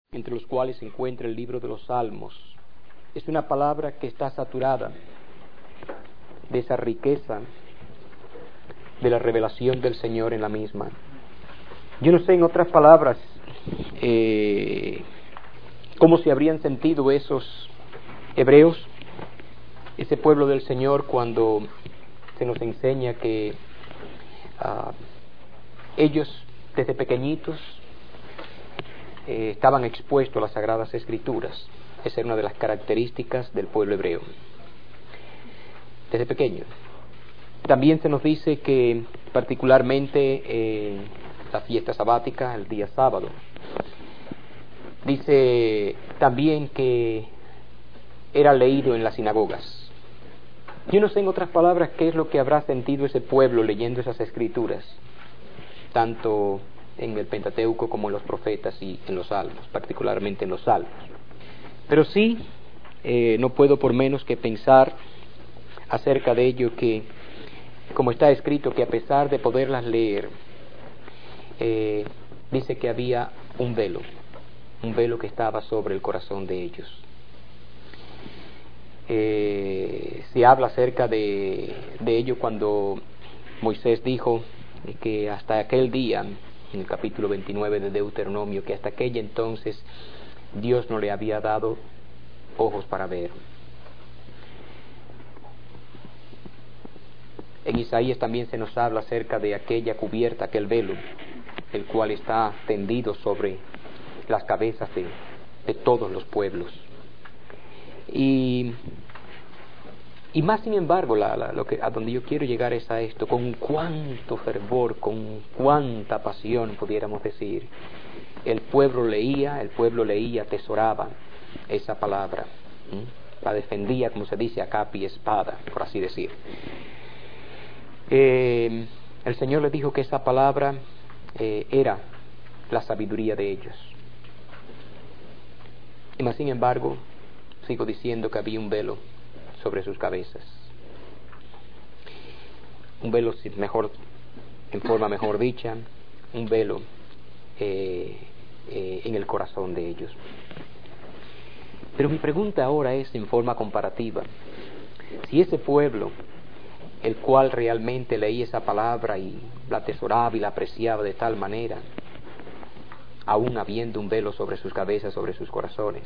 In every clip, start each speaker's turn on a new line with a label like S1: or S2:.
S1: entre los cuales se encuentra el libro de los Salmos. Es una palabra que está saturada de esa riqueza de la revelación del Señor en la misma. Yo no sé, en otras palabras, cómo se habrían sentido esos hebreos, ese pueblo del Señor, cuando se nos enseña que ellos desde pequeñitos estaban expuestos a las Sagradas Escrituras. Esa era una de las características del pueblo hebreo, desde pequeño. También se nos dice que particularmente la fiesta sabática, el día sábado, dice también que era leído en las sinagogas. Yo no sé, en otras palabras, qué es lo que habrá sentido ese pueblo leyendo esas escrituras, tanto en el Pentateuco como en los profetas y en los salmos, particularmente en los salmos. Pero sí, no puedo por menos que pensar acerca de ello, que como está escrito, que a pesar de poderlas leer, dice que había un velo que estaba sobre el corazón de ellos. Se habla acerca de ello cuando Moisés dijo que hasta aquel día, en el capítulo 29 de Deuteronomio, que hasta aquella entonces Dios no le había dado ojos para ver. En Isaías también se nos habla acerca de aquella cubierta, aquel velo, el cual está tendido sobre las cabezas de todos los pueblos. Y más sin embargo, a donde yo quiero llegar es a esto: con cuánto fervor, con cuánta pasión, pudiéramos decir, el pueblo leía, atesoraba esa palabra, la defendía, como se dice, a capa y espada, por así decir. El Señor les dijo que esa palabra era la sabiduría de ellos. Y más sin embargo, sigo diciendo que había un velo sobre sus cabezas, un velo en forma mejor dicha, un velo en el corazón de ellos. Pero mi pregunta ahora es en forma comparativa: si ese pueblo, el cual realmente leía esa palabra y la atesoraba y la apreciaba de tal manera, aún habiendo un velo sobre sus cabezas, sobre sus corazones,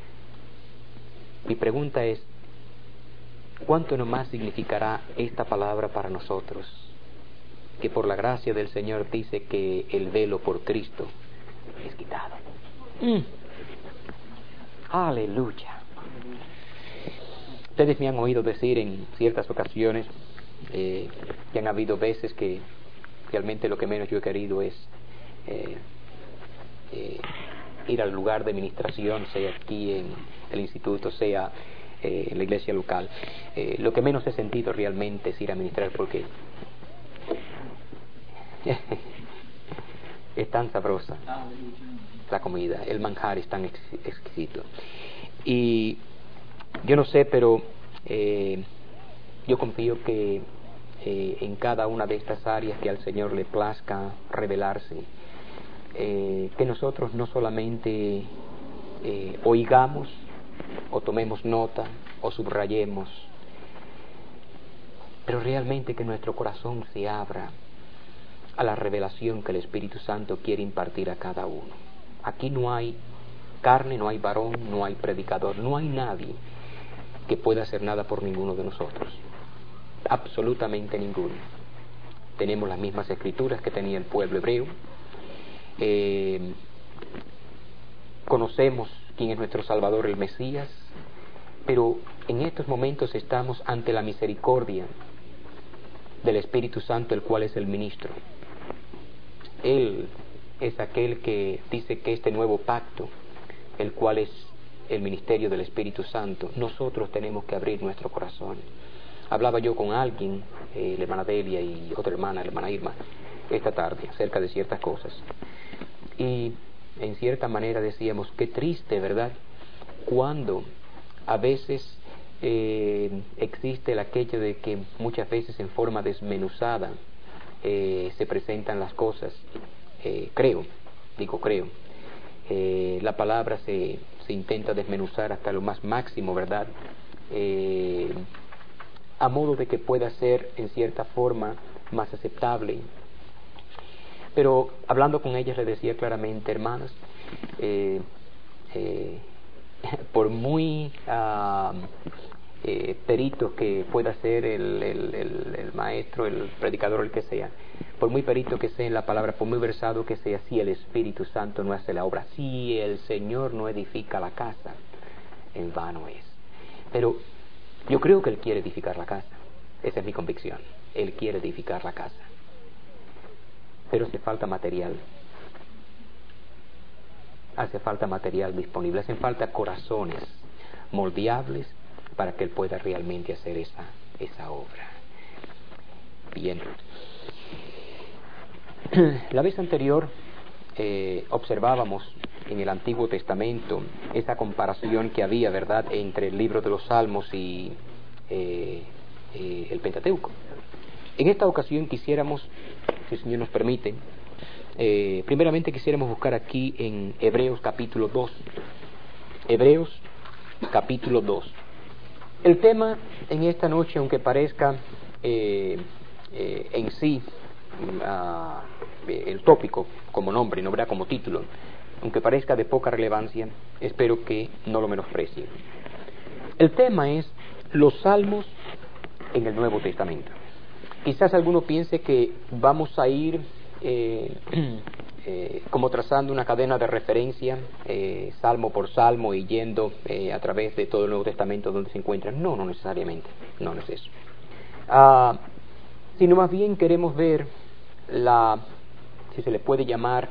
S1: mi pregunta es: ¿cuánto nomás significará esta palabra para nosotros, que por la gracia del Señor dice que el velo por Cristo es quitado? Aleluya. Ustedes me han oído decir en ciertas ocasiones que han habido veces que realmente lo que menos yo he querido es ir al lugar de ministración, sea aquí en el instituto, sea en la iglesia local. Lo que menos he sentido realmente es ir a ministrar, porque es tan sabrosa la comida, el manjar es tan exquisito. Y yo no sé, pero yo confío que en cada una de estas áreas que al Señor le plazca revelarse, que nosotros no solamente oigamos o tomemos nota o subrayemos, pero realmente que nuestro corazón se abra a la revelación que el Espíritu Santo quiere impartir a cada uno. Aquí no hay carne, no hay varón, no hay predicador, no hay nadie que pueda hacer nada por ninguno de nosotros, absolutamente ninguno. Tenemos las mismas escrituras que tenía el pueblo hebreo, conocemos quién es nuestro Salvador, el Mesías, pero en estos momentos estamos ante la misericordia del Espíritu Santo, el cual es el ministro. Él es aquel que dice que este nuevo pacto, el cual es el ministerio del Espíritu Santo, nosotros tenemos que abrir nuestro corazón. Hablaba yo con alguien, la hermana Delia y otra hermana, la hermana Irma, esta tarde, acerca de ciertas cosas. Y en cierta manera decíamos, qué triste, ¿verdad?, cuando a veces existe el aquello de que muchas veces en forma desmenuzada se presentan las cosas. Creo la palabra se intenta desmenuzar hasta lo más máximo, ¿verdad? A modo de que pueda ser en cierta forma más aceptable. Pero hablando con ellas le decía claramente, hermanos, por muy perito que pueda ser el maestro, el predicador, el que sea, por muy perito que sea en la palabra, por muy versado que sea, si el Espíritu Santo no hace la obra, si el Señor no edifica la casa, en vano es. Pero yo creo que Él quiere edificar la casa. Esa es mi convicción. Él quiere edificar la casa. Pero hace falta material. Hace falta material disponible. Hacen falta corazones moldeables para que Él pueda realmente hacer esa obra. Bien. La vez anterior observábamos en el Antiguo Testamento esa comparación que había, ¿verdad?, entre el libro de los Salmos y el Pentateuco. En esta ocasión quisiéramos, si el Señor nos permite, primeramente quisiéramos buscar aquí en Hebreos capítulo 2. Hebreos capítulo 2. El tema en esta noche, aunque parezca en sí el tópico como nombre, no verá como título, aunque parezca de poca relevancia, espero que no lo menosprecien. El tema es los salmos en el Nuevo Testamento. Quizás alguno piense que vamos a ir como trazando una cadena de referencia, salmo por salmo, y yendo a través de todo el Nuevo Testamento donde se encuentran. No necesariamente, no es eso. Sino más bien queremos ver si se le puede llamar,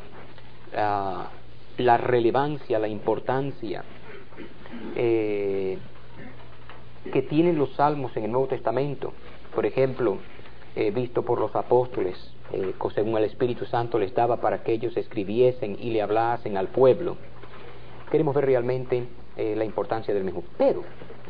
S1: la relevancia, la importancia que tienen los salmos en el Nuevo Testamento. Por ejemplo, visto por los apóstoles, según el Espíritu Santo les daba para que ellos escribiesen y le hablasen al pueblo. Queremos ver realmente la importancia del mismo. Pero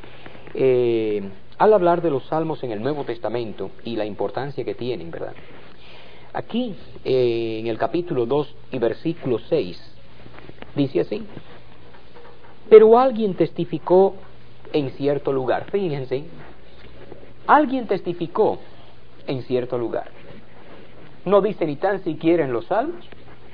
S1: al hablar de los salmos en el Nuevo Testamento y la importancia que tienen, ¿verdad?, aquí en el capítulo 2 y versículo 6 dice así: pero alguien testificó en cierto lugar. Fíjense, alguien testificó en cierto lugar. No dice ni tan siquiera en los salmos,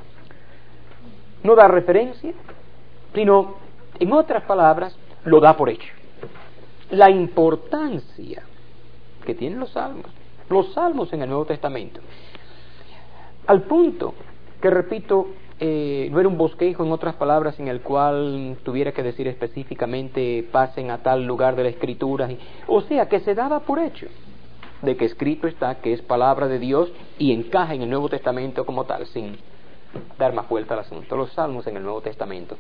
S1: no da referencia, sino, en otras palabras, lo da por hecho. La importancia que tienen los salmos en el Nuevo Testamento, al punto que, repito, no era un bosquejo, en otras palabras, en el cual tuviera que decir específicamente pasen a tal lugar de la Escritura, o sea, que se daba por hecho de que escrito está que es palabra de Dios y encaja en el Nuevo Testamento como tal, sin dar más vuelta al asunto. Los salmos en el Nuevo Testamento.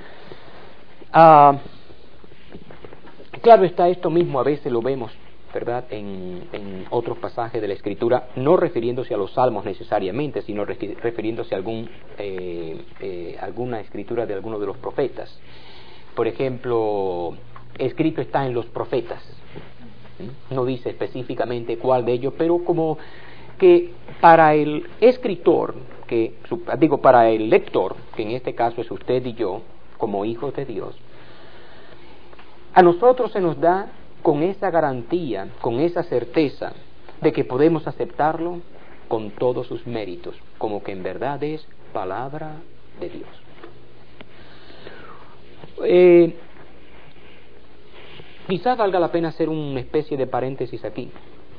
S1: Claro está, esto mismo a veces lo vemos, ¿verdad?, en otros pasajes de la Escritura, no refiriéndose a los salmos necesariamente, sino refiriéndose a alguna escritura de alguno de los profetas. Por ejemplo, escrito está en los profetas. No dice específicamente cuál de ellos, pero como que para el escritor, para el lector, que en este caso es usted y yo, como hijos de Dios, a nosotros se nos da con esa garantía, con esa certeza de que podemos aceptarlo con todos sus méritos, como que en verdad es palabra de Dios. Quizás valga la pena hacer una especie de paréntesis aquí,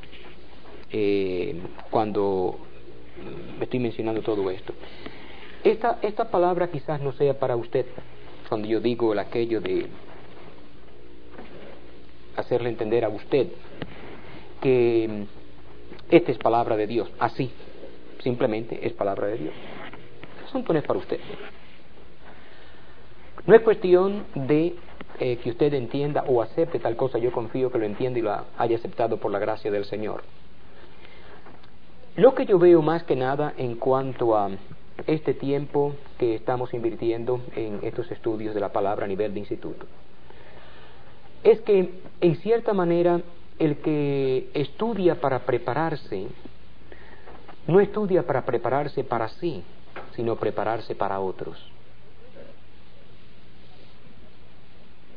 S1: cuando estoy mencionando todo esto. Esta palabra quizás no sea para usted, cuando yo digo aquello de hacerle entender a usted que esta es palabra de Dios. Así, simplemente es palabra de Dios. El asunto no es para usted. No es cuestión de que usted entienda o acepte tal cosa. Yo confío que lo entienda y lo haya aceptado por la gracia del Señor. Lo que yo veo más que nada en cuanto a este tiempo que estamos invirtiendo en estos estudios de la palabra a nivel de instituto, es que, en cierta manera, el que estudia para prepararse, no estudia para prepararse para sí, sino prepararse para otros.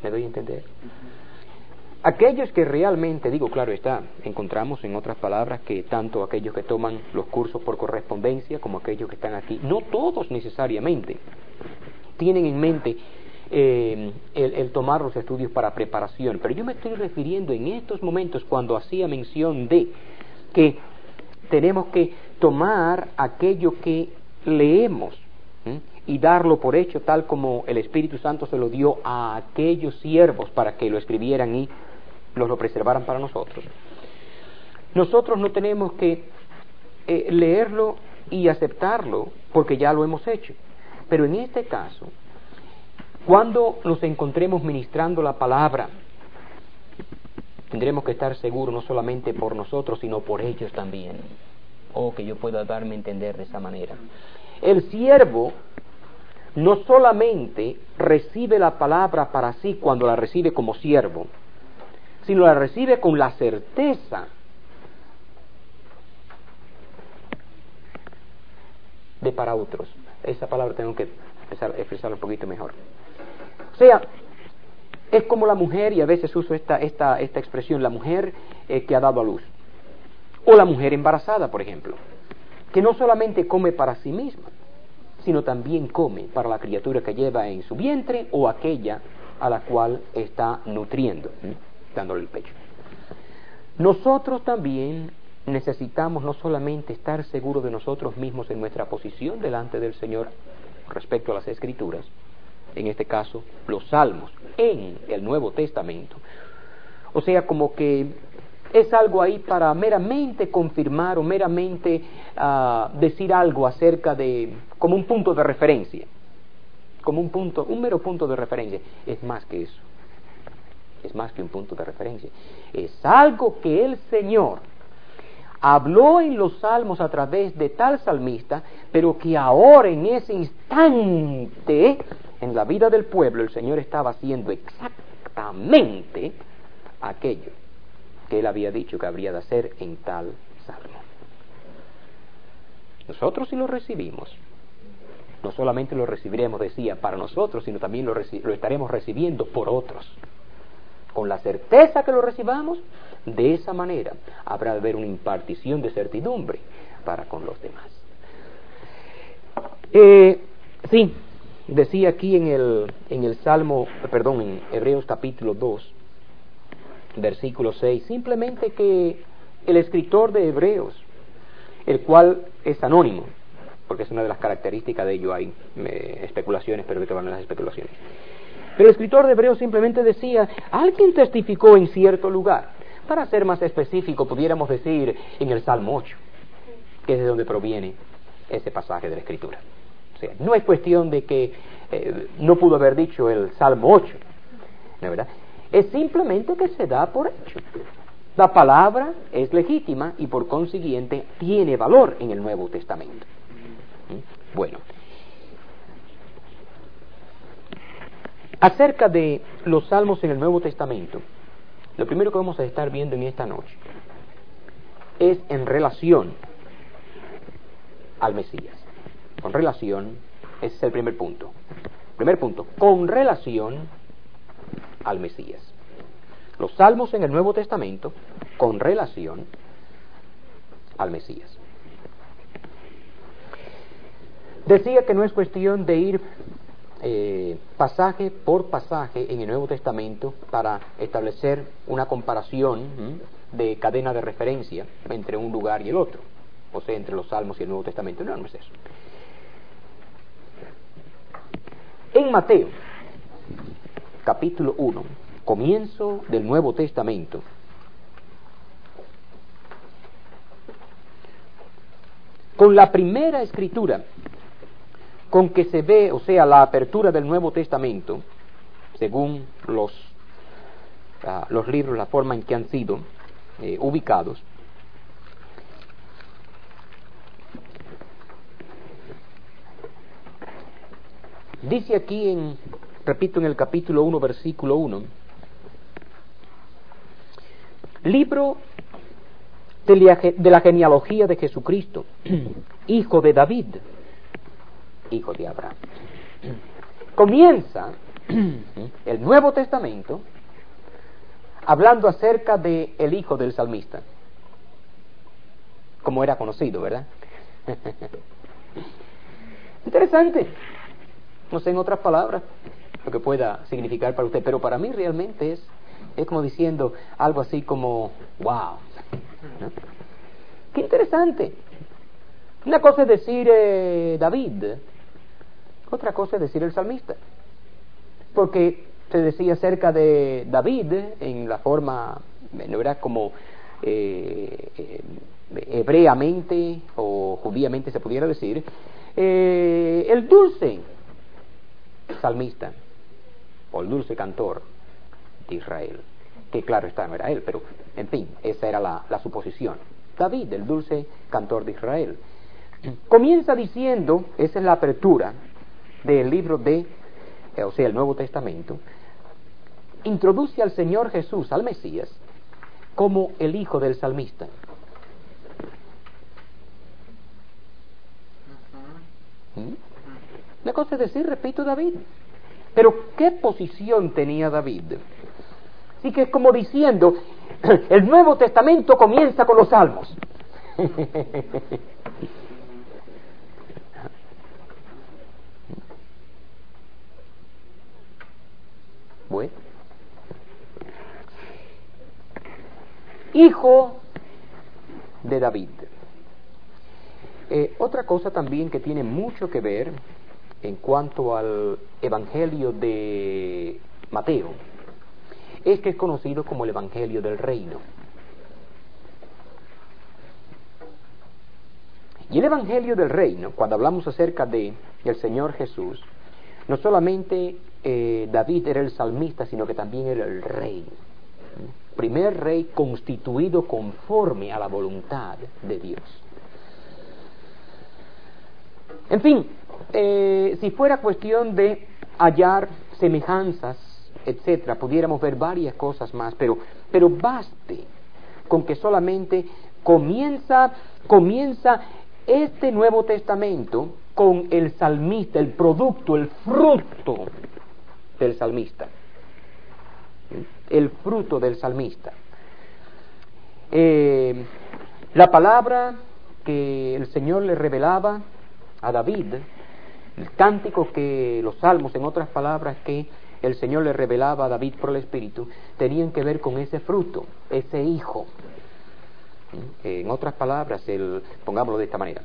S1: ¿Me doy a entender? Aquellos que realmente, digo, claro está, encontramos en otras palabras que tanto aquellos que toman los cursos por correspondencia como aquellos que están aquí, no todos necesariamente tienen en mente el tomar los estudios para preparación, pero yo me estoy refiriendo en estos momentos cuando hacía mención de que tenemos que tomar aquello que leemos y darlo por hecho tal como el Espíritu Santo se lo dio a aquellos siervos para que lo escribieran y lo preservaran para nosotros. Nosotros no tenemos que leerlo y aceptarlo porque ya lo hemos hecho, pero en este caso, cuando nos encontremos ministrando la palabra, tendremos que estar seguros no solamente por nosotros, sino por ellos también. Que yo pueda darme a entender de esa manera. El siervo no solamente recibe la palabra para sí cuando la recibe como siervo, sino la recibe con la certeza de para otros. Esa palabra tengo que expresarla un poquito mejor. O sea, es como la mujer, y a veces uso esta expresión, la mujer que ha dado a luz, o la mujer embarazada, por ejemplo, que no solamente come para sí misma, sino también come para la criatura que lleva en su vientre o aquella a la cual está nutriendo, dándole el pecho. Nosotros también necesitamos no solamente estar seguros de nosotros mismos en nuestra posición delante del Señor respecto a las Escrituras, en este caso los Salmos en el Nuevo Testamento, o sea, como que es algo ahí para meramente confirmar o meramente decir algo acerca de, como un punto de referencia, como un mero punto de referencia. Es más que eso, es más que un punto de referencia, es algo que el Señor habló en los Salmos a través de tal salmista, pero que ahora en ese instante en la vida del pueblo el Señor estaba haciendo exactamente aquello que Él había dicho que habría de hacer en tal salmo. Nosotros si lo recibimos, no solamente lo recibiremos, decía, para nosotros, sino también lo estaremos recibiendo por otros. Con la certeza que lo recibamos, de esa manera habrá de haber una impartición de certidumbre para con los demás. Sí, decía aquí en Hebreos capítulo 2, versículo 6, simplemente que el escritor de Hebreos, el cual es anónimo, porque es una de las características de ello, hay especulaciones, pero que te van a las especulaciones. Pero el escritor de Hebreos simplemente decía, alguien testificó en cierto lugar. Para ser más específico, pudiéramos decir en el Salmo 8, que es de donde proviene ese pasaje de la Escritura. O sea, no es cuestión de que no pudo haber dicho el Salmo 8, ¿no es verdad? Es simplemente que se da por hecho. La palabra es legítima y por consiguiente tiene valor en el Nuevo Testamento. Bueno, acerca de los salmos en el Nuevo Testamento, lo primero que vamos a estar viendo en esta noche es en relación al Mesías. Con relación, ese es el primer punto. Primer punto, con relación al Mesías. Los salmos en el Nuevo Testamento con relación al Mesías. Decía que no es cuestión de ir pasaje por pasaje en el Nuevo Testamento para establecer una comparación de cadena de referencia entre un lugar y el otro, o sea, entre los salmos y el Nuevo Testamento. No es eso. En Mateo capítulo 1, comienzo del Nuevo Testamento, con la primera escritura con que se ve, o sea, la apertura del Nuevo Testamento, según los libros, la forma en que han sido ubicados, dice aquí repito, en el capítulo 1, versículo 1, libro de la genealogía de Jesucristo, hijo de David, hijo de Abraham. Comienza el Nuevo Testamento, hablando acerca de el hijo del salmista, como era conocido, ¿verdad? Interesante. No sé en otras palabras lo que pueda significar para usted, pero para mí realmente es como diciendo algo así como wow, ¿no? Qué interesante. Una cosa es decir David, otra cosa es decir el salmista, porque se decía acerca de David en la forma, ¿no era? Como hebreamente o judíamente se pudiera decir, el dulce salmista o el dulce cantor de Israel, que claro está, no era él, pero en fin, esa era la suposición. David, el dulce cantor de Israel, comienza diciendo, esa es la apertura del libro o sea, el Nuevo Testamento, introduce al Señor Jesús, al Mesías, como el hijo del salmista. La cosa es decir, repito, David. Pero ¿qué posición tenía David? Así que es como diciendo, el Nuevo Testamento comienza con los salmos. Bueno. Hijo de David. Otra cosa también que tiene mucho que ver en cuanto al Evangelio de Mateo es que es conocido como el Evangelio del Reino. Y el Evangelio del Reino, cuando hablamos acerca del Señor Jesús, no solamente David era el salmista, sino que también era el rey. Primer rey constituido conforme a la voluntad de Dios. En fin, si fuera cuestión de hallar semejanzas, etcétera, pudiéramos ver varias cosas más, pero baste con que solamente comienza este Nuevo Testamento con el salmista, el producto, el fruto del salmista. El fruto del salmista. La palabra que el Señor le revelaba a David, el cántico que los salmos, en otras palabras, que el Señor le revelaba a David por el Espíritu, tenían que ver con ese fruto, ese hijo. En otras palabras, pongámoslo de esta manera,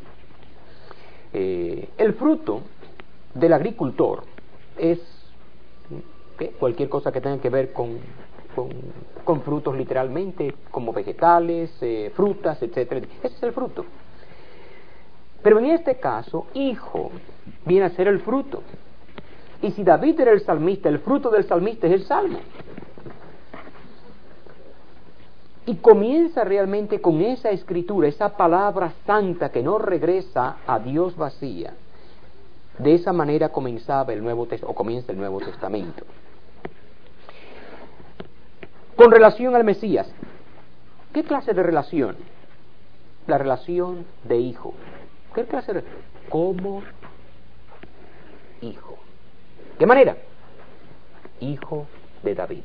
S1: el fruto del agricultor es cualquier cosa que tenga que ver con frutos literalmente, como vegetales, frutas, etcétera. Ese es el fruto. Pero en este caso, hijo viene a ser el fruto. Y si David era el salmista, el fruto del salmista es el salmo. Y comienza realmente con esa escritura, esa palabra santa que no regresa a Dios vacía. De esa manera comenzaba comienza el Nuevo Testamento. Con relación al Mesías, ¿qué clase de relación? La relación de hijo. ¿Qué clase de relación? Como hijo. ¿Qué manera? Hijo de David.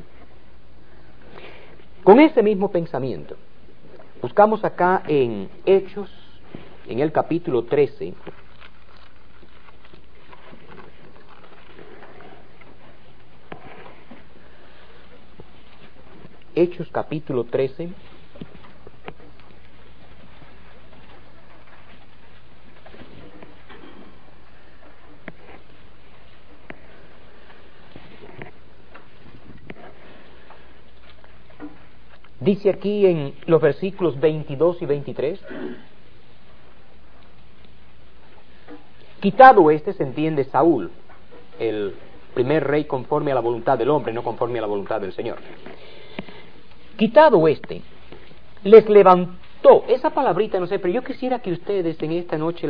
S1: Con ese mismo pensamiento, buscamos acá en Hechos, en el capítulo 13, Hechos capítulo 13, dice aquí en los versículos 22 y 23, quitado se entiende Saúl, el primer rey conforme a la voluntad del hombre, no conforme a la voluntad del Señor. Quitado les levantó, esa palabrita no sé, pero yo quisiera que ustedes en esta noche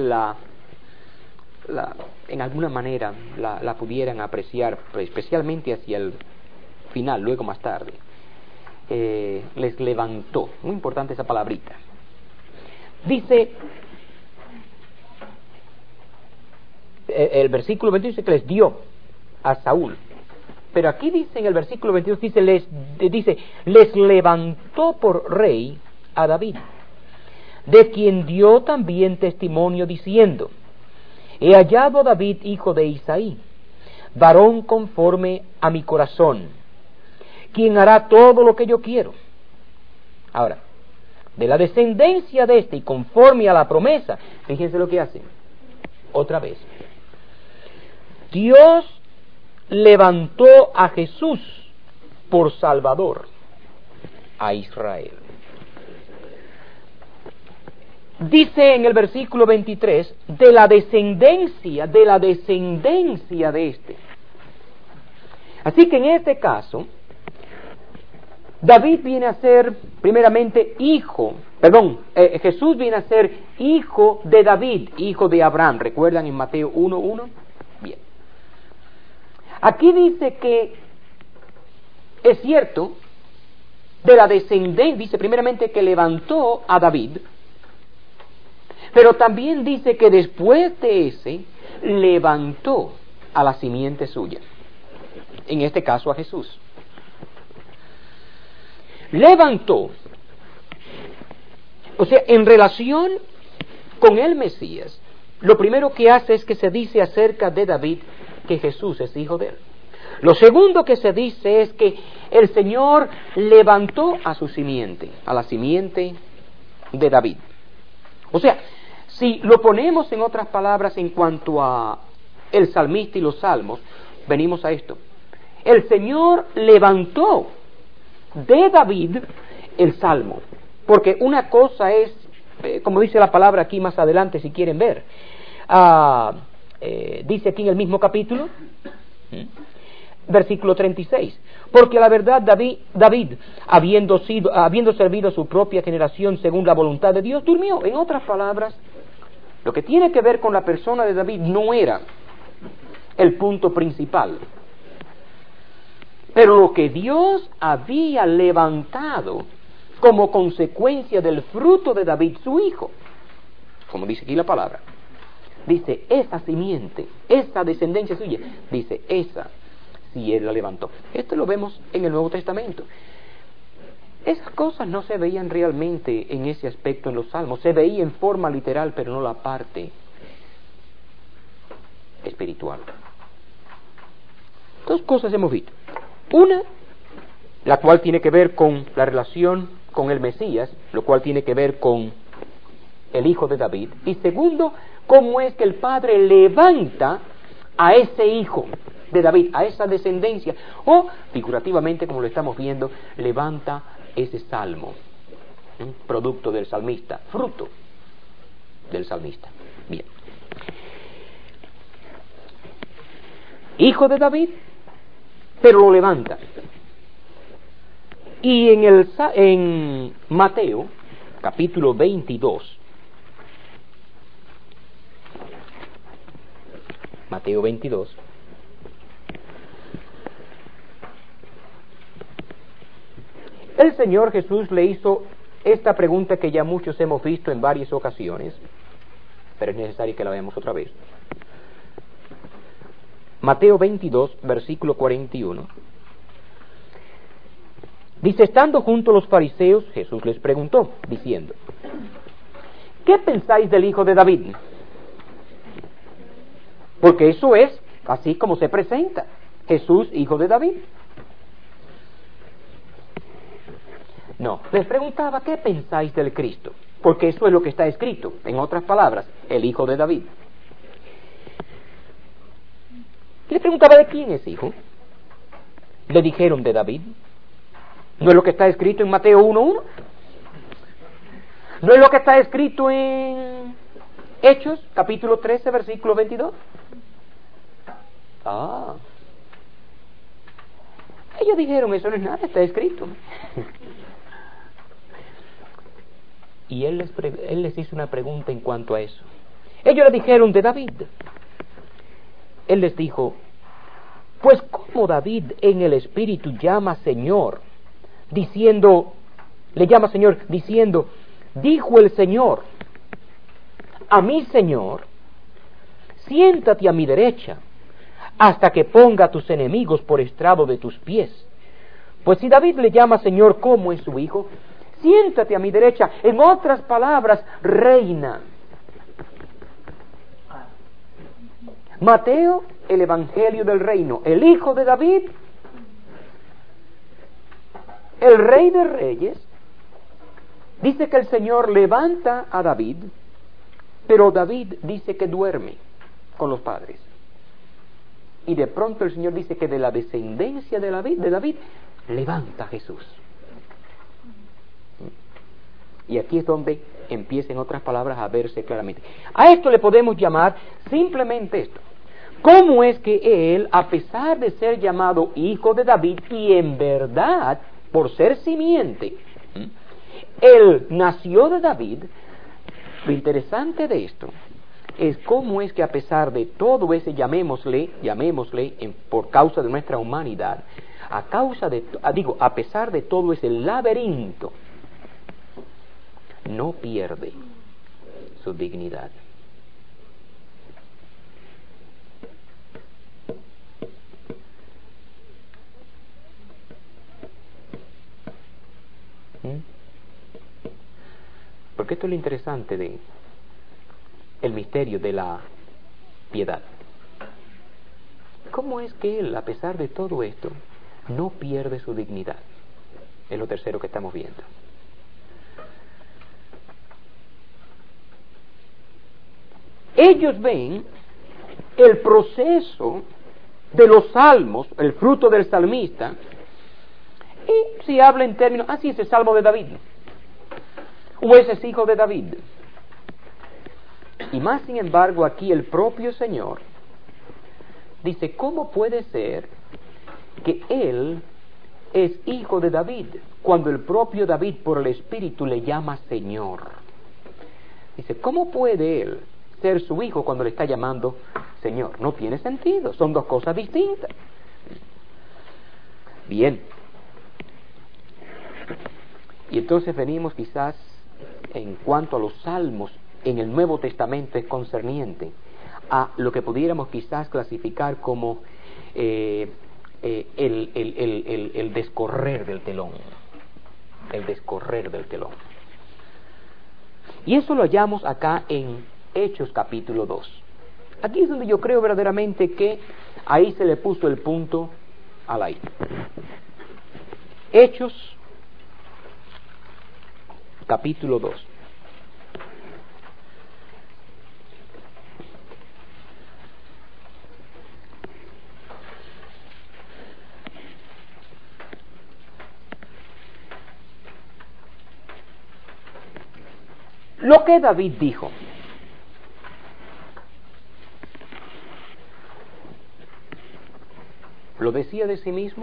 S1: en alguna manera la pudieran apreciar, especialmente hacia el final, luego más tarde. Les levantó, muy importante esa palabrita. Dice, el versículo 20 dice que les dio a Saúl. Pero aquí dice en el versículo 22, les levantó por rey a David, de quien dio también testimonio diciendo: he hallado a David, hijo de Isaí, varón conforme a mi corazón, quien hará todo lo que yo quiero. Ahora, de la descendencia de este y conforme a la promesa, fíjense lo que hace. Otra vez, Dios levantó a Jesús por Salvador a Israel. Dice en el versículo 23, de la descendencia de este. Así que en este caso, David viene a ser primeramente Jesús viene a ser hijo de David, hijo de Abraham. ¿Recuerdan en Mateo 1:1? Bien. Aquí dice que es cierto, de la descendencia, dice primeramente que levantó a David, pero también dice que después de ese, levantó a la simiente suya. En este caso a Jesús. Levantó, o sea, en relación con el Mesías, lo primero que hace es que se dice acerca de David que Jesús es hijo de él. Lo segundo que se dice es que el Señor levantó a su simiente, a la simiente de David. O sea, si lo ponemos en otras palabras en cuanto a el salmista y los salmos, venimos a esto. El Señor levantó de David el salmo, porque una cosa es, como dice la palabra aquí más adelante si quieren ver, dice aquí en el mismo capítulo, versículo 36, porque la verdad David habiendo servido a su propia generación según la voluntad de Dios, durmió. En otras palabras, lo que tiene que ver con la persona de David no era el punto principal, pero lo que Dios había levantado como consecuencia del fruto de David, su hijo, como dice aquí la palabra, dice, esa simiente, esa descendencia suya, dice, esa sí él la levantó. Esto lo vemos en el Nuevo Testamento. Esas cosas no se veían realmente en ese aspecto en los Salmos, se veía en forma literal, pero no la parte espiritual. Dos cosas hemos visto. Una, la cual tiene que ver con la relación con el Mesías, lo cual tiene que ver con el hijo de David. Y segundo, cómo es que el Padre levanta a ese hijo de David, a esa descendencia, o figurativamente, como lo estamos viendo, levanta ese salmo, producto del salmista, fruto del salmista. Bien. Hijo de David, pero lo levanta. Y en Mateo, capítulo 22, Mateo 22, el Señor Jesús le hizo esta pregunta que ya muchos hemos visto en varias ocasiones, pero es necesario que la veamos otra vez. Mateo 22, versículo 41. Dice, estando junto a los fariseos, Jesús les preguntó, diciendo, ¿qué pensáis del hijo de David? Porque eso es así como se presenta, Jesús, hijo de David. No, les preguntaba, ¿qué pensáis del Cristo? Porque eso es lo que está escrito, en otras palabras, el hijo de David. Le preguntaba, ¿de quién es hijo? Le dijeron, de David. ¿No es lo que está escrito en Mateo 1:1? ¿No es lo que está escrito en Hechos, capítulo 13, versículo 22? Ellos dijeron, eso no es nada, está escrito. Y él les hizo una pregunta en cuanto a eso. Ellos le dijeron, de David. Él les dijo, pues ¿cómo David en el Espíritu llama Señor? Le llama Señor, diciendo, dijo el Señor, a mi Señor, siéntate a mi derecha, hasta que ponga a tus enemigos por estrado de tus pies. Pues si David le llama Señor, ¿cómo es su hijo? Siéntate a mi derecha. En otras palabras, reina. Mateo, el Evangelio del Reino, el hijo de David, el Rey de Reyes, dice que el Señor levanta a David, pero David dice que duerme con los padres. Y de pronto el Señor dice que de la descendencia de David levanta a Jesús. Y aquí es donde empieza, en otras palabras, a verse claramente. A esto le podemos llamar simplemente esto. ¿Cómo es que él, a pesar de ser llamado hijo de David, y en verdad, por ser simiente, él nació de David? Lo interesante de esto es cómo es que a pesar de todo ese, llamémosle por causa de nuestra humanidad, a pesar de todo ese laberinto, no pierde su dignidad. Porque esto es lo interesante de el misterio de la piedad. ¿Cómo es que él, a pesar de todo esto, no pierde su dignidad? Es lo tercero que estamos viendo. Ellos ven el proceso de los salmos, el fruto del salmista, y si habla en términos, sí, ese es salmo de David, o ese es hijo de David. Y más sin embargo aquí el propio Señor dice, ¿cómo puede ser que él es hijo de David cuando el propio David por el Espíritu le llama Señor? Dice, ¿cómo puede él ser su hijo cuando le está llamando Señor? No tiene sentido, son dos cosas distintas. Bien. Y entonces venimos quizás en cuanto a los salmos en el Nuevo Testamento es concerniente a lo que pudiéramos quizás clasificar como el descorrer del telón. El descorrer del telón. Y eso lo hallamos acá en Hechos capítulo 2. Aquí es donde yo creo verdaderamente que ahí se le puso el punto a la I. Hechos capítulo 2. Lo que David dijo. ¿Lo decía de sí mismo?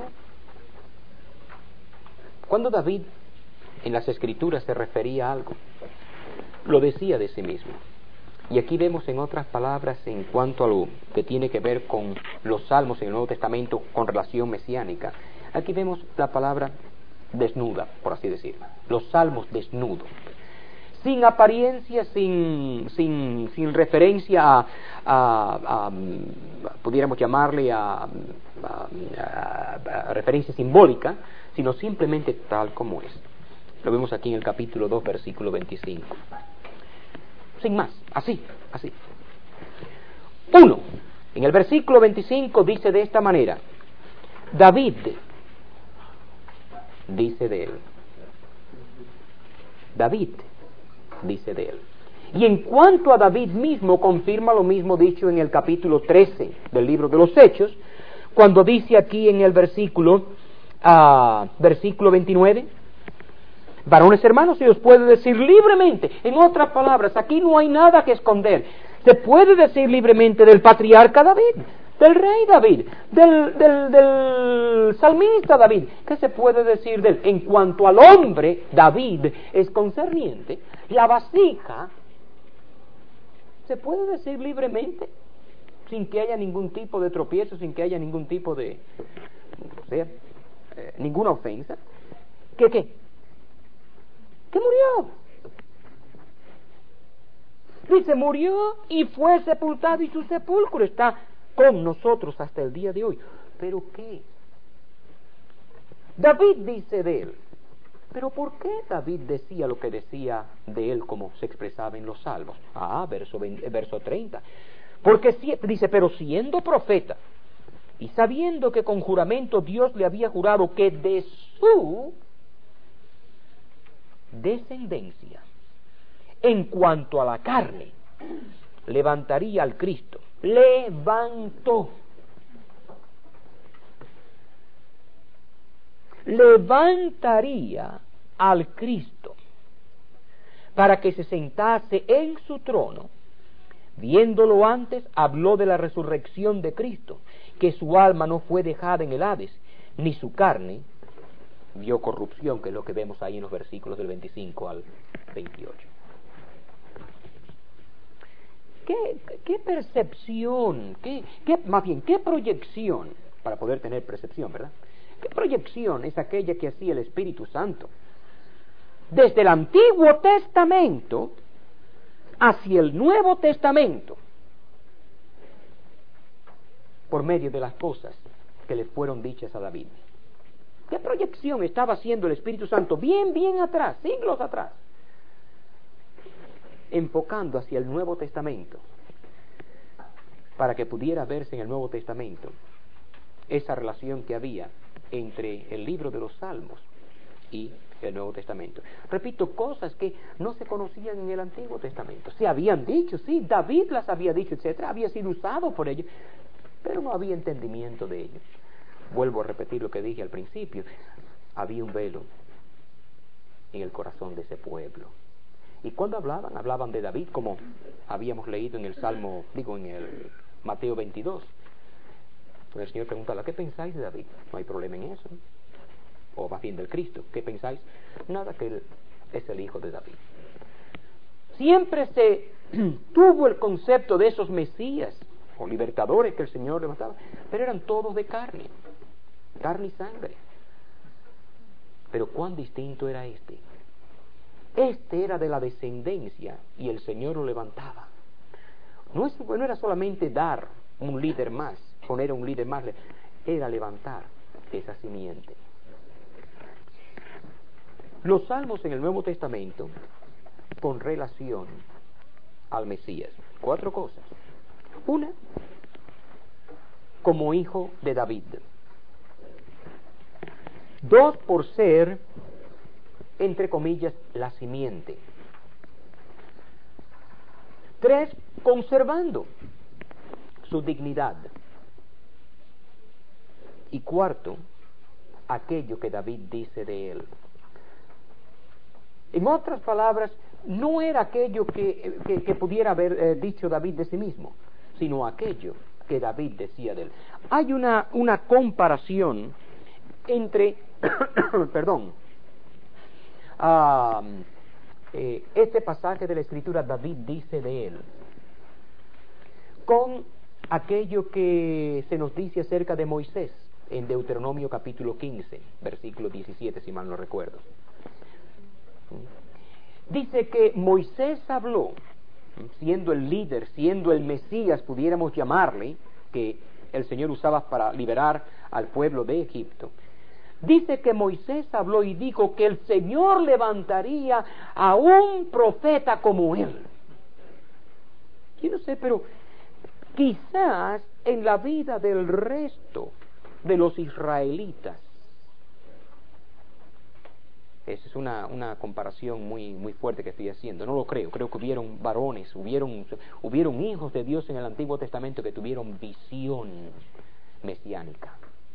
S1: Cuando David en las Escrituras se refería a algo, lo decía de sí mismo. Y aquí vemos en otras palabras, en cuanto a lo que tiene que ver con los salmos en el Nuevo Testamento con relación mesiánica, aquí vemos la palabra desnuda, por así decirlo. Los salmos desnudos. Sin apariencia, sin referencia a pudiéramos llamarle a referencia simbólica, sino simplemente tal como es. Lo vemos aquí en el capítulo 2, versículo 25. Sin más, así. 1. En el versículo 25 dice de esta manera: David dice de él. David dice de él. Y en cuanto a David mismo, confirma lo mismo dicho en el capítulo 13 del libro de los Hechos, cuando dice aquí en el versículo 29, varones hermanos, se os puede decir libremente. En otras palabras, aquí no hay nada que esconder. Se puede decir libremente del patriarca David, del rey David, del salmista David. ¿Qué se puede decir de él? En cuanto al hombre, David es concerniente. La vasija se puede decir libremente, sin que haya ningún tipo de tropiezo, sin que haya ningún tipo de, ninguna ofensa. ¿Qué? Que murió. Dice, murió y fue sepultado, y su sepulcro está con nosotros hasta el día de hoy. ¿Pero qué? David dice de él. ¿Pero por qué David decía lo que decía de él como se expresaba en los Salmos? Verso 30. Porque dice, pero siendo profeta y sabiendo que con juramento Dios le había jurado que de su descendencia, en cuanto a la carne, levantaría al Cristo. Levantaría al Cristo para que se sentase en su trono. Viéndolo antes, habló de la resurrección de Cristo, que su alma no fue dejada en el Hades, ni su carne vio corrupción, que es lo que vemos ahí en los versículos del 25 al 28. ¿Qué percepción, qué proyección, para poder tener percepción, ¿verdad? ¿Qué proyección es aquella que hacía el Espíritu Santo desde el Antiguo Testamento hacia el Nuevo Testamento por medio de las cosas que le fueron dichas a David? ¿Qué proyección estaba haciendo el Espíritu Santo bien atrás, siglos atrás, enfocando hacia el Nuevo Testamento, para que pudiera verse en el Nuevo Testamento esa relación que había entre el libro de los Salmos y el Nuevo Testamento? Repito, cosas que no se conocían en el Antiguo Testamento. Se habían dicho, sí, David las había dicho, etcétera, había sido usado por ellos, pero no había entendimiento de ellos. Vuelvo a repetir lo que dije al principio: había un velo en el corazón de ese pueblo. Y cuando hablaban de David, como habíamos leído en el en el Mateo 22. El Señor preguntaba, ¿qué pensáis de David? No hay problema en eso. O más bien del Cristo, ¿qué pensáis? Nada, que él es el hijo de David. Siempre se tuvo el concepto de esos Mesías o libertadores que el Señor levantaba, pero eran todos de carne y sangre. Pero cuán distinto era este. Este era de la descendencia y el Señor lo levantaba. No era solamente dar un líder más, poner a un líder más, era levantar esa simiente. Los salmos en el Nuevo Testamento con relación al Mesías: 4 cosas. Una, como hijo de David. 2, por ser, entre comillas, la simiente. 3, conservando su dignidad. Y 4, aquello que David dice de él. En otras palabras, no era aquello que pudiera haber dicho David de sí mismo, sino aquello que David decía de él. Hay una comparación entre este pasaje de la Escritura, David dice de él, con aquello que se nos dice acerca de Moisés en Deuteronomio capítulo 15, versículo 17, si mal no recuerdo. Dice que Moisés habló, siendo el líder, siendo el Mesías, pudiéramos llamarle, que el Señor usaba para liberar al pueblo de Egipto. Dice que Moisés habló y dijo que el Señor levantaría a un profeta como él. Yo no sé, pero quizás en la vida del resto de los israelitas, esa es una comparación muy fuerte que estoy haciendo, no lo creo que hubieron varones, hubieron hijos de Dios en el Antiguo Testamento que tuvieron visión mesiánica.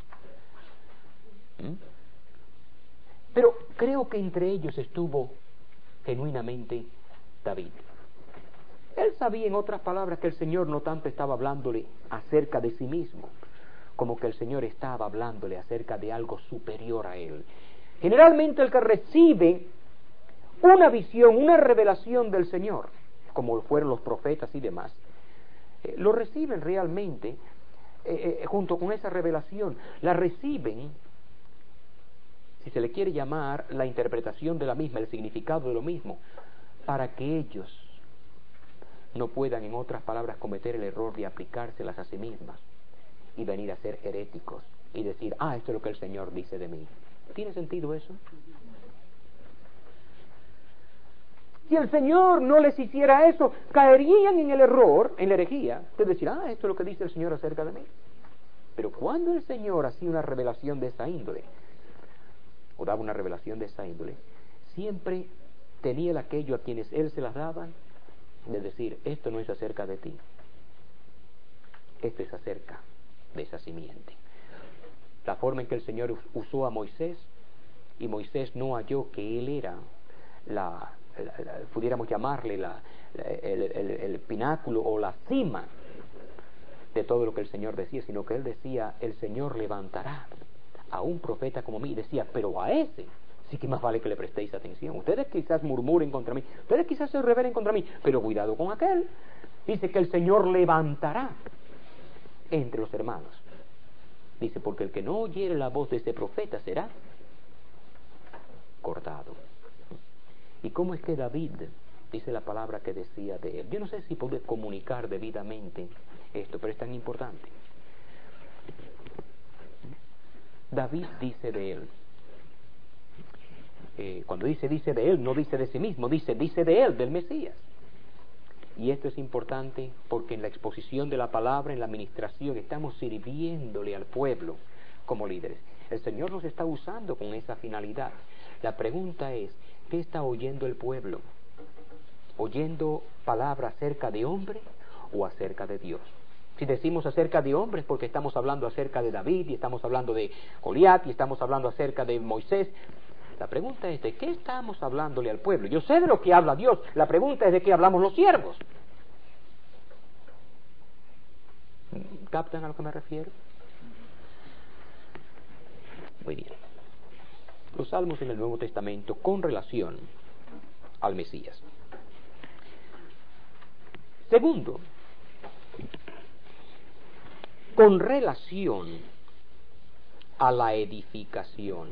S1: Pero creo que entre ellos estuvo genuinamente David. Él sabía, en otras palabras, que el Señor no tanto estaba hablándole acerca de sí mismo, como que el Señor estaba hablándole acerca de algo superior a él. Generalmente el que recibe una visión, una revelación del Señor, como fueron los profetas y demás, lo reciben realmente junto con esa revelación, la reciben, si se le quiere llamar, la interpretación de la misma, el significado de lo mismo, para que ellos no puedan, en otras palabras, cometer el error de aplicárselas a sí mismas y venir a ser heréticos y decir, esto es lo que el Señor dice de mí. ¿Tiene sentido eso? Si el Señor no les hiciera eso, caerían en el error, en la herejía, de decir, esto es lo que dice el Señor acerca de mí. Pero cuando el Señor hacía una revelación de esa índole, o daba una revelación de esa índole, siempre tenía el aquello a quienes Él se las daba, de decir, esto no es acerca de ti, esto es acerca de esa simiente. La forma en que el Señor usó a Moisés, y Moisés no halló que él era pudiéramos llamarle el pináculo o la cima de todo lo que el Señor decía, sino que él decía, el Señor levantará a un profeta como mí. Decía, pero a ese sí que más vale que le prestéis atención. Ustedes quizás murmuren contra mí, ustedes quizás se rebelen contra mí, pero cuidado con aquel. Dice que el Señor levantará entre los hermanos. Dice, porque el que no oyere la voz de ese profeta será cortado. ¿Y cómo es que David, dice la palabra que decía de él? Yo no sé si pude comunicar debidamente esto, pero es tan importante. David dice de él, cuando dice de él, no dice de sí mismo, dice de él, del Mesías. Y esto es importante porque en la exposición de la palabra, en la administración, estamos sirviéndole al pueblo como líderes. El Señor nos está usando con esa finalidad. La pregunta es, ¿qué está oyendo el pueblo? ¿Oyendo palabra acerca de hombre o acerca de Dios? Si decimos acerca de hombres, porque estamos hablando acerca de David, y estamos hablando de Goliat, y estamos hablando acerca de Moisés. La pregunta es, ¿de qué estamos hablándole al pueblo? Yo sé de lo que habla Dios, la pregunta es de qué hablamos los siervos. ¿Captan a lo que me refiero? Muy bien. Los salmos en el Nuevo Testamento con relación al Mesías. Segundo, con relación a la edificación.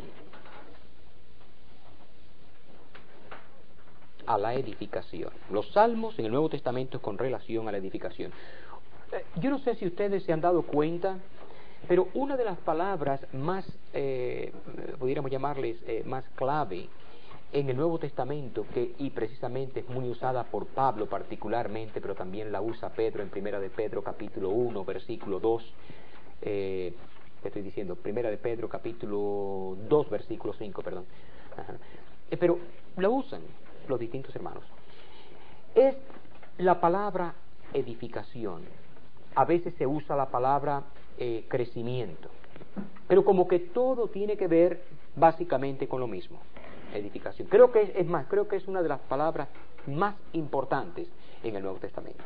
S1: A la edificación. Los salmos en el Nuevo Testamento con relación a la edificación. Yo no sé si ustedes se han dado cuenta, pero una de las palabras más, pudiéramos llamarles más clave en el Nuevo Testamento, y precisamente es muy usada por Pablo particularmente, pero también la usa Pedro en Primera de Pedro capítulo 1, versículo 2, ¿qué estoy diciendo? Primera de Pedro capítulo 2, versículo 5, perdón. Pero la usan los distintos hermanos. Es la palabra edificación. A veces se usa la palabra crecimiento, pero como que todo tiene que ver básicamente con lo mismo. Edificación. Creo que es una de las palabras más importantes en el Nuevo Testamento.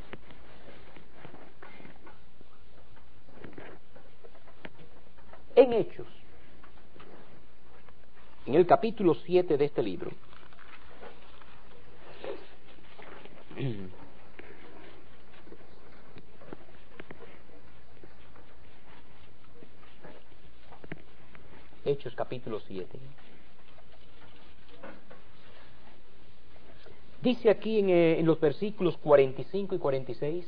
S1: En Hechos, en el capítulo 7 de este libro, Hechos capítulo 7. Dice aquí en los versículos 45 y 46.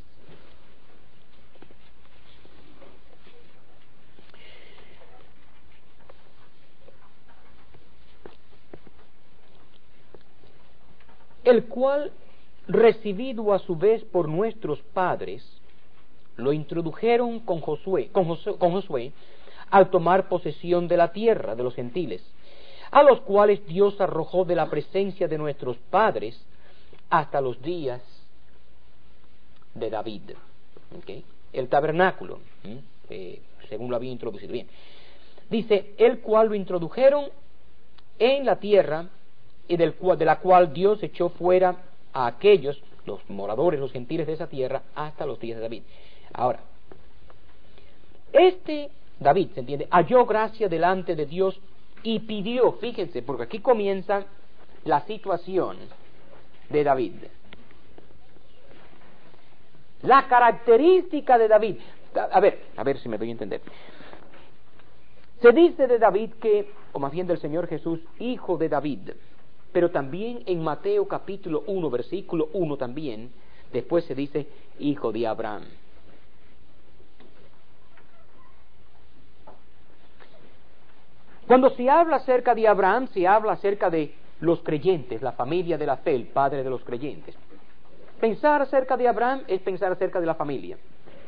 S1: El cual, recibido a su vez por nuestros padres, lo introdujeron con Josué al tomar posesión de la tierra de los gentiles, a los cuales Dios arrojó de la presencia de nuestros padres hasta los días de David. ¿Okay? El tabernáculo, según lo había introducido. Bien. Dice, el cual lo introdujeron en la tierra y de la cual Dios echó fuera a aquellos, los moradores, los gentiles de esa tierra, hasta los días de David. Ahora, David, ¿se entiende?, halló gracia delante de Dios y pidió, fíjense, porque aquí comienza la situación de David. La característica de David, a ver si me doy a entender. Se dice de David que, o más bien del Señor Jesús, hijo de David, pero también en Mateo capítulo 1, versículo 1 también, después se dice hijo de Abraham. Cuando se habla acerca de Abraham, se habla acerca de los creyentes, la familia de la fe, el padre de los creyentes. Pensar acerca de Abraham es pensar acerca de la familia.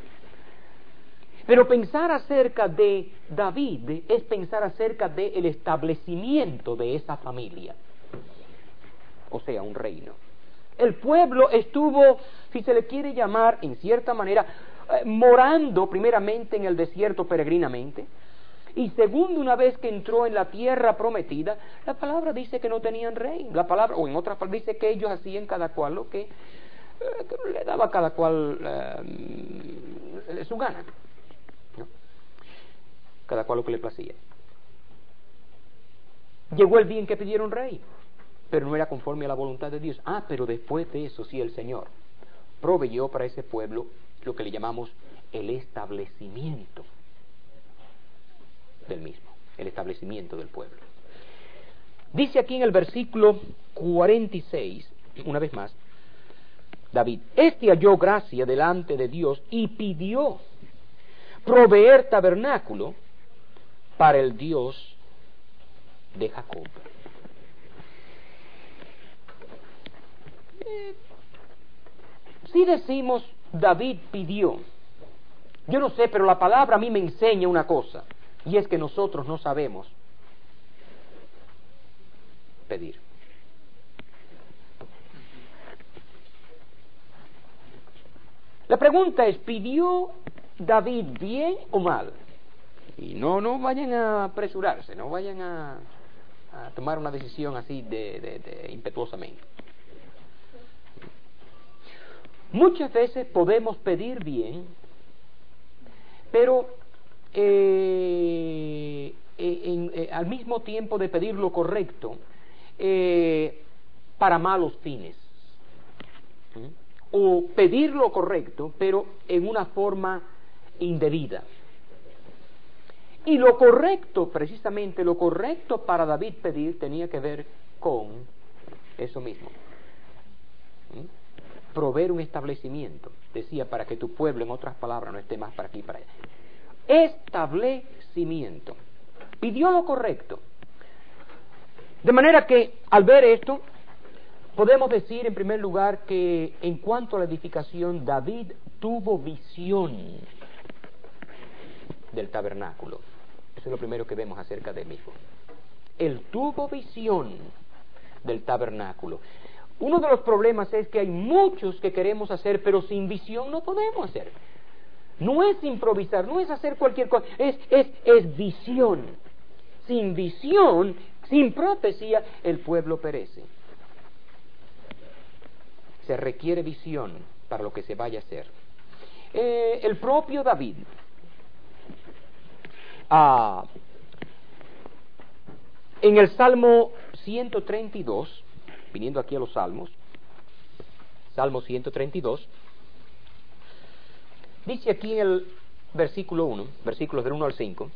S1: Pero pensar acerca de David es pensar acerca del establecimiento de esa familia. O sea, un reino. El pueblo estuvo, si se le quiere llamar, en cierta manera, morando primeramente en el desierto peregrinamente. Y segundo, una vez que entró en la tierra prometida, la palabra dice que no tenían rey. La palabra, o en otras palabras, dice que ellos hacían cada cual lo que le daba a cada cual su gana, ¿no? Cada cual lo que le placía. Llegó el día en que pidieron rey, pero no era conforme a la voluntad de Dios. Pero después de eso, sí, el Señor proveyó para ese pueblo lo que le llamamos el establecimiento del mismo, el establecimiento del pueblo. Dice aquí en el versículo 46, una vez más, David, halló gracia delante de Dios y pidió proveer tabernáculo para el Dios de Jacob. Si decimos David pidió, yo no sé, pero la palabra a mí me enseña una cosa, y es que nosotros no sabemos pedir. La pregunta es, ¿pidió David bien o mal? Y no vayan a apresurarse, no vayan a tomar una decisión así de impetuosamente. Muchas veces podemos pedir bien, pero al mismo tiempo de pedir lo correcto, para malos fines. O pedir lo correcto, pero en una forma indebida. Y lo correcto, precisamente lo correcto para David pedir tenía que ver con eso mismo. Proveer un establecimiento, decía, para que tu pueblo, en otras palabras, no esté más para aquí y para allá. Establecimiento. Pidió lo correcto. De manera que, al ver esto, podemos decir, en primer lugar, que en cuanto a la edificación, David tuvo visión del tabernáculo. Eso es lo primero que vemos acerca de él mismo. Él tuvo visión del tabernáculo. Uno de los problemas es que hay muchos que queremos hacer, pero sin visión no podemos hacer. No es improvisar, no es hacer cualquier cosa, es visión. Sin visión, sin profecía, el pueblo perece. Se requiere visión para lo que se vaya a hacer. El propio David, en el Salmo 132, viniendo aquí a los Salmos, Salmo 132, dice aquí en el versículo 1, versículos del 1 al 5,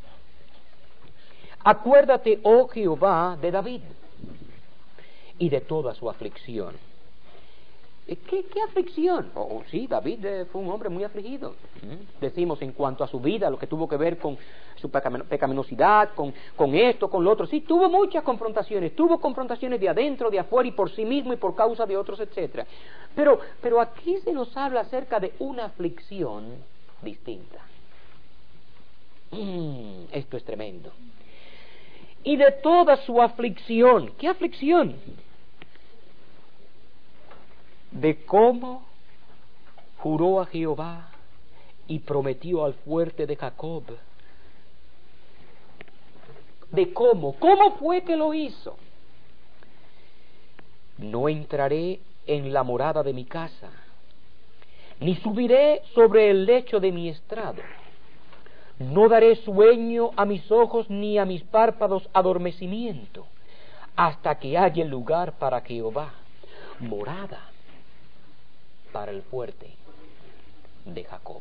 S1: acuérdate, oh Jehová, de David y de toda su aflicción. ¿Qué aflicción? Sí, David fue un hombre muy afligido. Decimos en cuanto a su vida, lo que tuvo que ver con su pecaminosidad, con esto, con lo otro. Sí, tuvo muchas confrontaciones. Tuvo confrontaciones de adentro, de afuera y por sí mismo y por causa de otros, etcétera. Pero aquí se nos habla acerca de una aflicción distinta. Esto es tremendo. Y de toda su aflicción. ¿Qué aflicción? De cómo juró a Jehová y prometió al fuerte de Jacob. De cómo fue que lo hizo. No entraré en la morada de mi casa, ni subiré sobre el lecho de mi estrado. No daré sueño a mis ojos, ni a mis párpados adormecimiento, hasta que haya lugar para Jehová, morada para el fuerte de Jacob.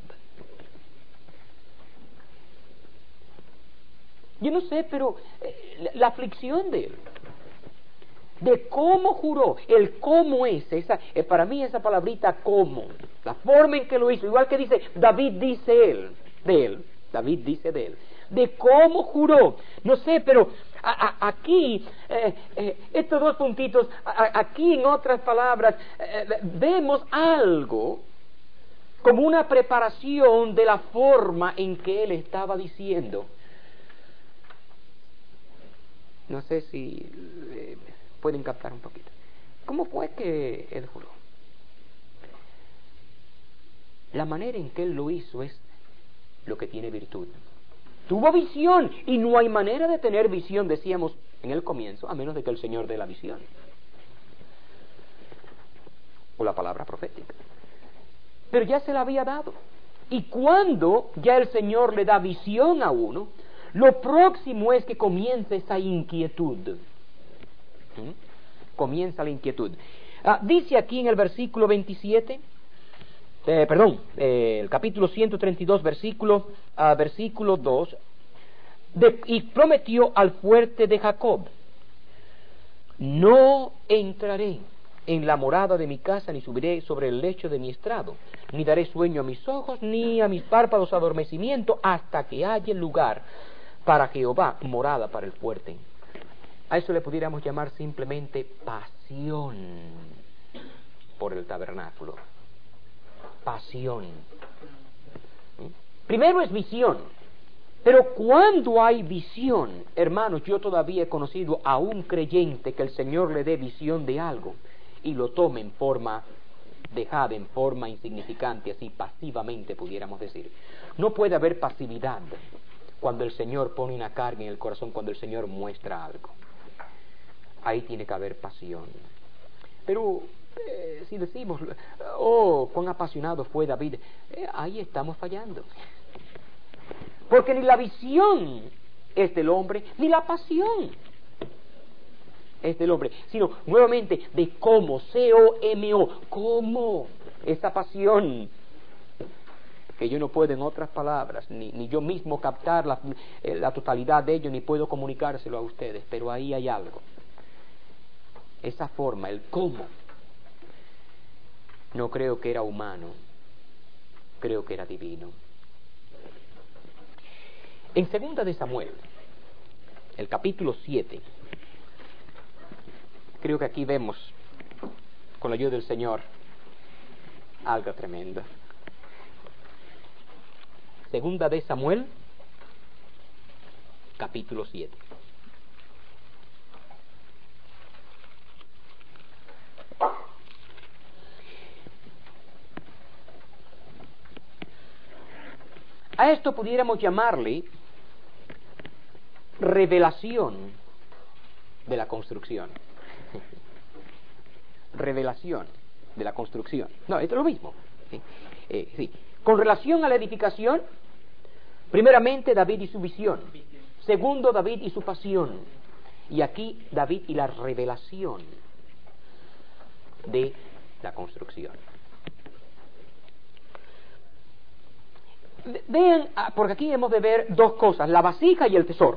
S1: Yo no sé, pero la aflicción de él, de cómo juró, el cómo es, para mí esa palabrita cómo, la forma en que lo hizo, igual que dice, David dice de él, David dice de él. de cómo juró. No sé, pero aquí, estos dos puntitos, aquí en otras palabras, vemos algo como una preparación de la forma en que él estaba diciendo. No sé si pueden captar un poquito. ¿Cómo fue que él juró? La manera en que él lo hizo es lo que tiene virtud. Tuvo visión, y no hay manera de tener visión, decíamos en el comienzo, a menos de que el Señor dé la visión. O la palabra profética. Pero ya se la había dado. Y cuando ya el Señor le da visión a uno, lo próximo es que comienza esa inquietud. Comienza la inquietud. Dice aquí en el versículo 27, el capítulo 132, versículo 2, y prometió al fuerte de Jacob: no entraré en la morada de mi casa, ni subiré sobre el lecho de mi estrado, ni daré sueño a mis ojos, ni a mis párpados adormecimiento, hasta que haya lugar para Jehová, morada para el fuerte. A eso le pudiéramos llamar simplemente pasión por el tabernáculo. Pasión. Primero es visión, pero cuando hay visión, hermanos, yo todavía he conocido a un creyente que el Señor le dé visión de algo y lo tome en forma dejada, en forma insignificante, así pasivamente pudiéramos decir. No puede haber pasividad cuando el Señor pone una carga en el corazón, cuando el Señor muestra algo. Ahí tiene que haber pasión. Pero si decimos, oh, cuán apasionado fue David, ahí estamos fallando. Porque ni la visión es del hombre, ni la pasión es del hombre, sino nuevamente de cómo, C-O-M-O, cómo esa pasión, que yo no puedo en otras palabras, ni yo mismo captar la totalidad de ello, ni puedo comunicárselo a ustedes, pero ahí hay algo. Esa forma, el cómo, no creo que era humano, creo que era divino. En 2 de Samuel, el capítulo 7, creo que aquí vemos, con la ayuda del Señor, algo tremendo. 2 de Samuel, capítulo 7. A esto pudiéramos llamarle revelación de la construcción. Revelación de la construcción. No, esto es lo mismo. ¿Sí? Sí. Con relación a la edificación, primeramente David y su visión. Segundo, David y su pasión. Y aquí David y la revelación de la construcción. Vean, porque aquí hemos de ver dos cosas: la vasija y el tesoro.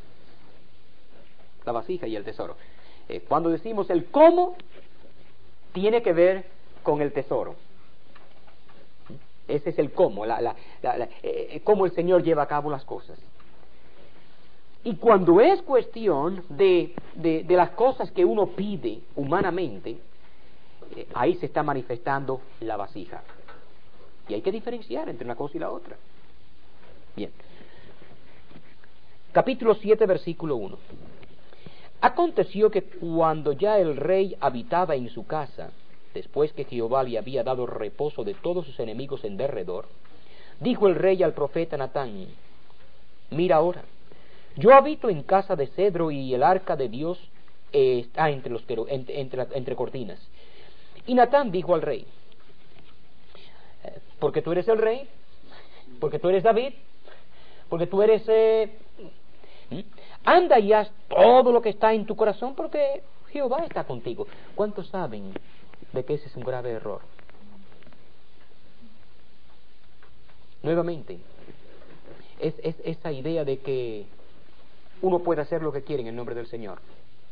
S1: La vasija y el tesoro. Cuando decimos el cómo, tiene que ver con el tesoro. Ese es el cómo, cómo el Señor lleva a cabo las cosas. Y cuando es cuestión de las cosas que uno pide humanamente, ahí se está manifestando la vasija. Y hay que diferenciar entre una cosa y la otra. Bien. Capítulo 7, versículo 1. Aconteció que cuando ya el rey habitaba en su casa, después que Jehová le había dado reposo de todos sus enemigos en derredor, dijo el rey al profeta Natán: mira ahora, yo habito en casa de cedro y el arca de Dios está entre cortinas. Y Natán dijo al rey: porque tú eres el rey, porque tú eres David, porque tú eres... anda y haz todo lo que está en tu corazón, porque Jehová está contigo. ¿Cuántos saben de que ese es un grave error? Nuevamente, es esa idea de que uno puede hacer lo que quiere en el nombre del Señor.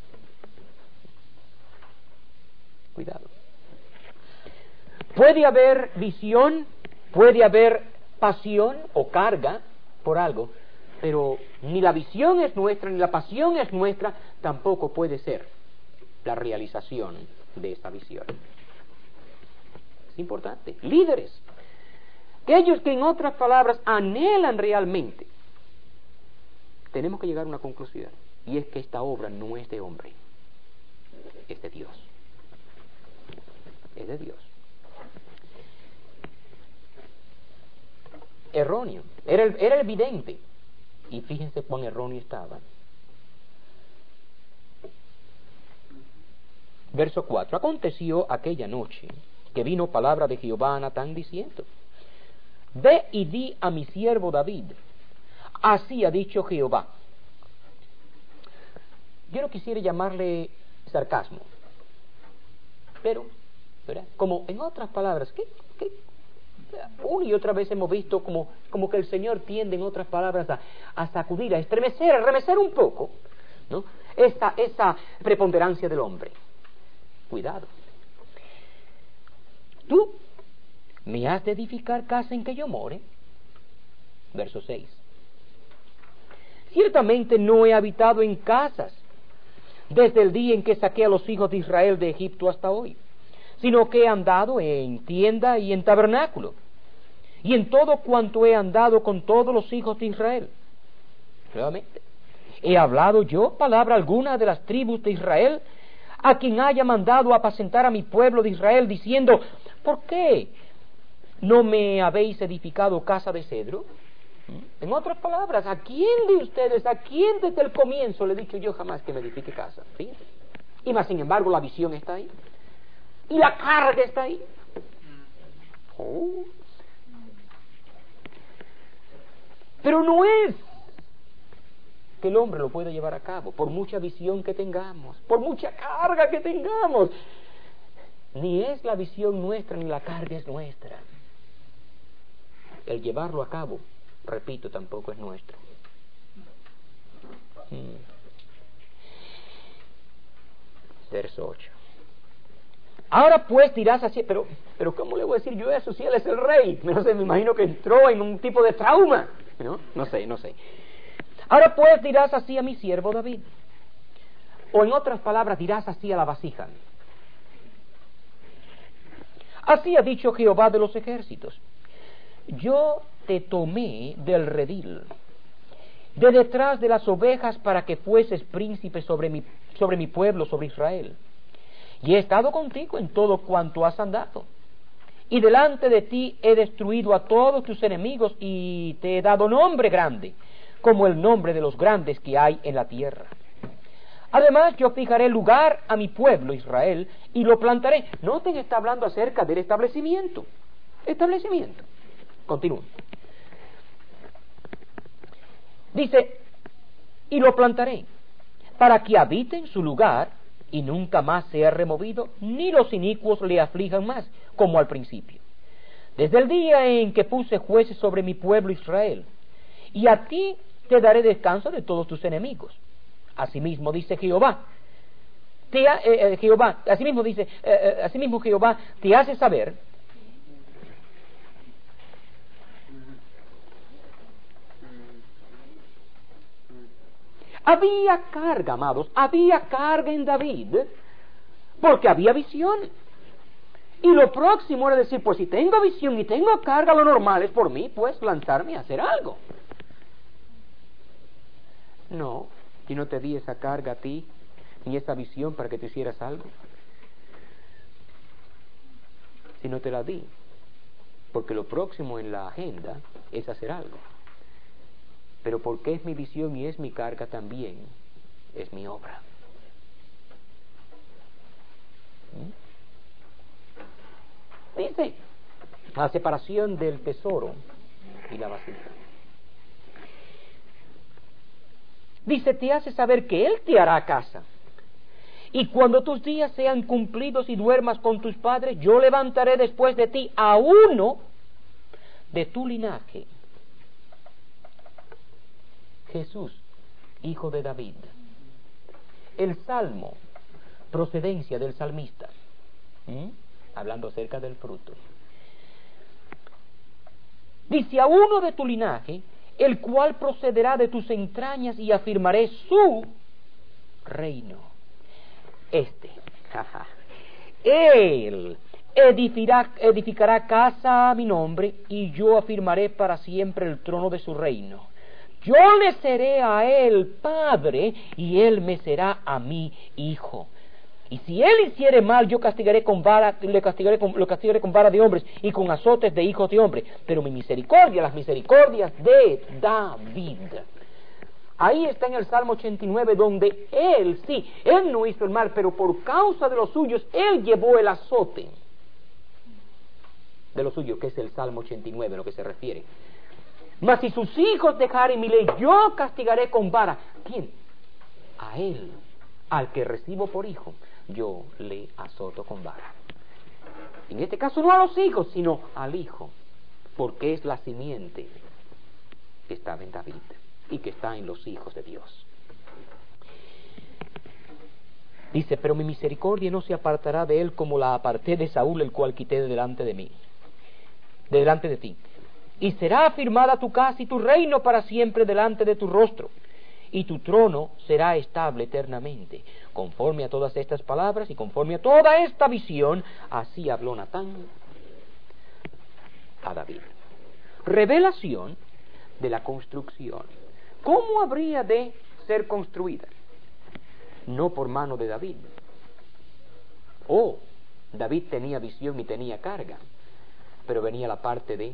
S1: Cuidado. Puede haber visión, puede haber pasión o carga por algo, Pero ni la visión es nuestra, ni la pasión es nuestra, tampoco puede ser la realización de esta visión. Es importante. Líderes, aquellos que en otras palabras anhelan realmente, tenemos que llegar a una conclusión, y es que esta obra no es de hombre, es de Dios. Es de Dios. Erróneo. Era evidente. Y fíjense cuán erróneo estaba. Verso 4. Aconteció aquella noche que vino palabra de Jehová a Natán diciendo: Ve y di a mi siervo David, así ha dicho Jehová. Yo no quisiera llamarle sarcasmo, pero, ¿verdad?, como en otras palabras, ¿qué? Una y otra vez hemos visto como que el Señor tiende, en otras palabras, a sacudir, a estremecer, a remecer un poco, ¿no?, esa preponderancia del hombre. Cuidado. Tú me has de edificar casa en que yo more. Verso 6. Ciertamente no he habitado en casas desde el día en que saqué a los hijos de Israel de Egipto hasta hoy, sino que he andado en tienda y en tabernáculo, y en todo cuanto he andado con todos los hijos de Israel. Nuevamente, ¿he hablado yo palabra alguna de las tribus de Israel, a quien haya mandado apacentar a mi pueblo de Israel, diciendo: ¿por qué no me habéis edificado casa de cedro? En otras palabras, ¿a quién de ustedes, a quién desde el comienzo le he dicho yo jamás que me edifique casa? Fíjense. Y más sin embargo la visión está ahí, y la carga está ahí. Pero no es que el hombre lo pueda llevar a cabo, por mucha visión que tengamos, por mucha carga que tengamos. Ni es la visión nuestra, ni la carga es nuestra. El llevarlo a cabo, repito, tampoco es nuestro. Verso 8. Ahora pues dirás así, pero ¿cómo le voy a decir yo eso si él es el rey? No sé, me imagino que entró en un tipo de trauma, ¿no? No sé. Ahora pues dirás así a mi siervo David, o en otras palabras dirás así a la vasija: así ha dicho Jehová de los ejércitos: yo te tomé del redil, de detrás de las ovejas, para que fueses príncipe sobre mi pueblo, sobre Israel. Y he estado contigo en todo cuanto has andado, y delante de ti he destruido a todos tus enemigos, y te he dado nombre grande, como el nombre de los grandes que hay en la tierra. Además yo fijaré lugar a mi pueblo Israel, y lo plantaré. Noten, está hablando acerca del establecimiento. Continúa. Dice: y lo plantaré, para que habite en su lugar, y nunca más sea removido, ni los inicuos le aflijan más, como al principio, desde el día en que puse jueces sobre mi pueblo Israel. Y a ti te daré descanso de todos tus enemigos. Asimismo dice Jehová, asimismo Jehová te hace saber había carga, amados, había carga en David, porque había visión. Y lo próximo era decir: pues si tengo visión y tengo carga, lo normal es por mí, pues, lanzarme a hacer algo. No, yo no te di esa carga a ti, ni esa visión para que te hicieras algo. Si no te la di, porque lo próximo en la agenda es hacer algo. Pero porque es mi visión y es mi carga, también es mi obra. Dice: la separación del tesoro y la vasija. Dice: te hace saber que Él te hará casa. Y cuando tus días sean cumplidos y duermas con tus padres, yo levantaré después de ti a uno de tu linaje, Jesús, hijo de David. El salmo, procedencia del salmista, hablando acerca del fruto. Dice: a uno de tu linaje, el cual procederá de tus entrañas y afirmaré su reino. Él edificará casa a mi nombre, y yo afirmaré para siempre el trono de su reino. Yo le seré a él padre, y él me será a mí hijo. Y si él hiciere mal, yo lo castigaré con vara de hombres y con azotes de hijos de hombres. Pero mi misericordia, las misericordias de David. Ahí está en el Salmo 89, donde él no hizo el mal, pero por causa de los suyos, él llevó el azote de los suyos, que es el Salmo 89, lo que se refiere. Mas si sus hijos dejaren mi ley, yo castigaré con vara. ¿Quién? A él, al que recibo por hijo, yo le azoto con vara. En este caso no a los hijos, sino al hijo, porque es la simiente que estaba en David y que está en los hijos de Dios. Dice, pero mi misericordia no se apartará de él como la aparté de Saúl, el cual quité de delante de ti. Y será afirmada tu casa y tu reino para siempre delante de tu rostro, y tu trono será estable eternamente. Conforme a todas estas palabras y conforme a toda esta visión, así habló Natán a David. Revelación de la construcción. ¿Cómo habría de ser construida? No por mano de David. David tenía visión y tenía carga, pero venía la parte de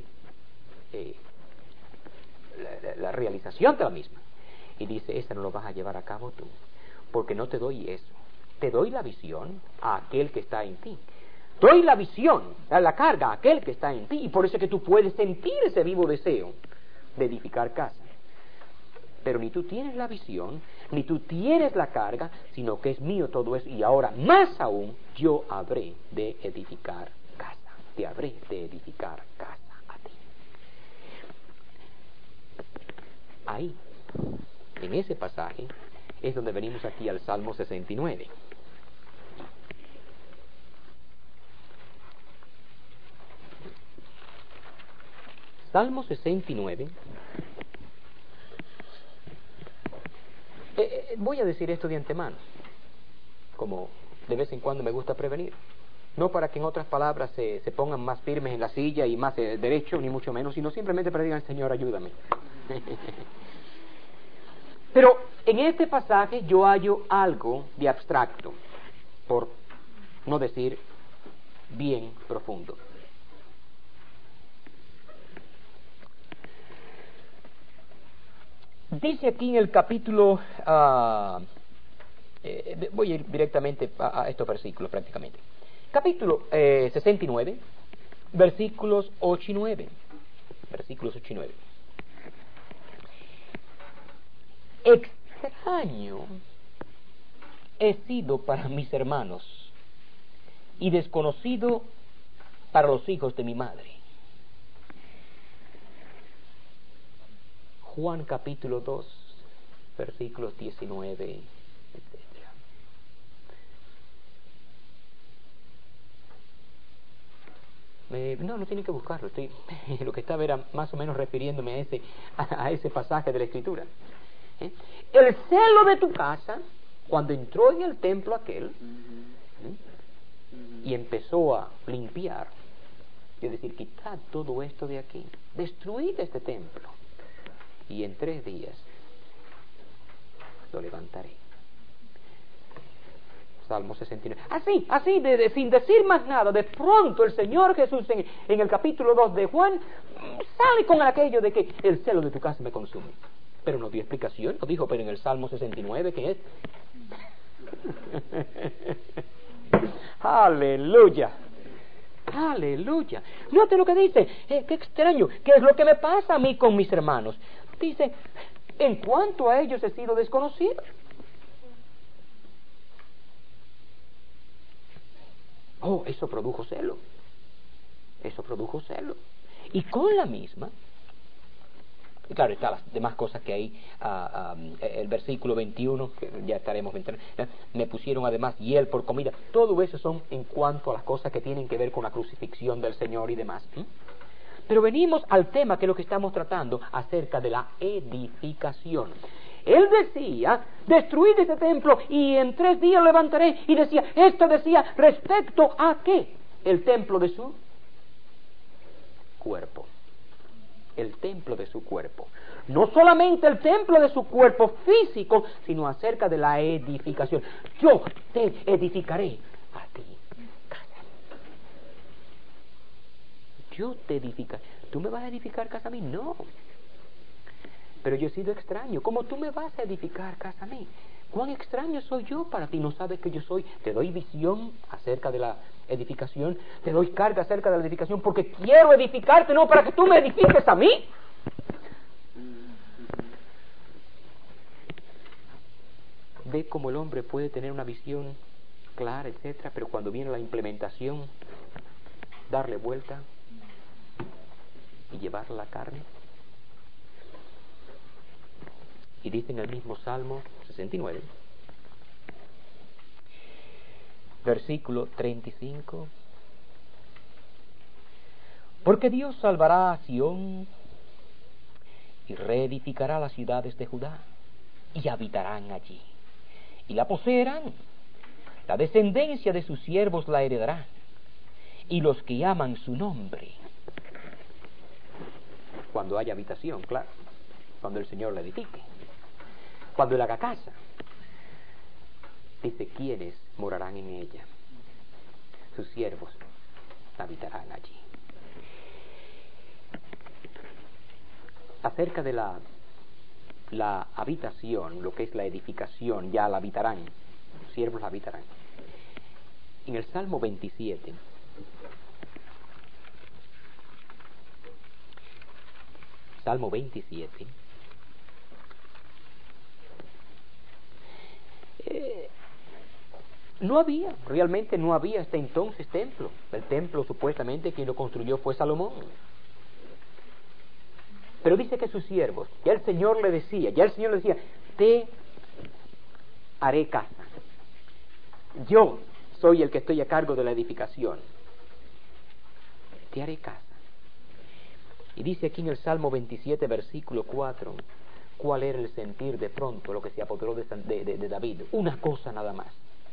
S1: la realización de la misma. Y dice, esa no lo vas a llevar a cabo tú, porque no te doy eso. Te doy la visión a aquel que está en ti. Doy la visión, a la carga a aquel que está en ti. Y por eso es que tú puedes sentir ese vivo deseo de edificar casa. Pero ni tú tienes la visión, ni tú tienes la carga, sino que es mío todo eso. Y ahora, más aún, yo habré de edificar casa. Te habré de edificar casa a ti. Ahí, en ese pasaje, es donde venimos aquí al Salmo 69. Salmo 69. Voy a decir esto de antemano, como de vez en cuando me gusta prevenir. No para que en otras palabras se pongan más firmes en la silla y más derecho, ni mucho menos, sino simplemente para que digan, Señor, ayúdame. Pero en este pasaje yo hallo algo de abstracto, por no decir bien profundo. Dice aquí en el capítulo, voy a ir directamente a estos versículos prácticamente. Capítulo 69, versículos 8 y 9. Versículos 8 y 9. Extraño he sido para mis hermanos y desconocido para los hijos de mi madre. Juan capítulo 2, versículos 19, etc. No tienen que buscarlo. Lo que estaba era más o menos refiriéndome a ese pasaje de la Escritura. El celo de tu casa, cuando entró en el templo aquel, y empezó a limpiar, es decir, quitad todo esto de aquí, destruid este templo, y en 3 días lo levantaré. Salmo 69. Así, sin decir más nada, de pronto el Señor Jesús en el capítulo 2 de Juan sale con aquello de que el celo de tu casa me consume. Pero no dio explicación, no dijo, pero en el Salmo 69, ¿qué es? ¡Aleluya! ¡Aleluya! Note lo que dice, qué extraño, ¿qué es lo que me pasa a mí con mis hermanos? Dice, en cuanto a ellos he sido desconocido. Eso produjo celo. Y con la misma, y claro, están las demás cosas que hay, el versículo 21, que ya estaremos entrando, me pusieron además hiel por comida. Todo eso son en cuanto a las cosas que tienen que ver con la crucifixión del Señor y demás. Pero venimos al tema que es lo que estamos tratando acerca de la edificación. Él decía, destruid este templo y en 3 días lo levantaré. Y decía, esto decía respecto a ¿qué? El templo de su cuerpo. El templo de su cuerpo. No solamente el templo de su cuerpo físico, sino acerca de la edificación. Yo te edificaré a ti casa. Yo te edificaré. ¿Tú me vas a edificar casa a mí? No. Pero yo he sido extraño. ¿Cómo tú me vas a edificar casa a mí? ¿Cuán extraño soy yo para ti? ¿No sabes que yo soy? Te doy visión acerca de la edificación. Te doy carga acerca de la edificación porque quiero edificarte, no para que tú me edifiques a mí. Ve cómo el hombre puede tener una visión clara, etcétera, pero cuando viene la implementación, darle vuelta y llevarla a la carne. Y dice en el mismo Salmo 69, versículo 35, porque Dios salvará a Sión y reedificará las ciudades de Judá, y habitarán allí, y la poseerán. La descendencia de sus siervos la heredará, y los que aman su nombre. Cuando haya habitación, claro, cuando el Señor la edifique. Cuando él haga casa, dice, ¿quiénes morarán en ella? Sus siervos habitarán allí. Acerca de la habitación, lo que es la edificación, ya la habitarán, sus siervos la habitarán. En el Salmo 27, Salmo 27, realmente no había hasta entonces templo. El templo supuestamente quien lo construyó fue Salomón. Pero dice que sus siervos, ya el Señor le decía, te haré casa. Yo soy el que estoy a cargo de la edificación. Te haré casa. Y dice aquí en el Salmo 27, versículo 4, cuál era el sentir de pronto, lo que se apoderó de David. Una cosa nada más.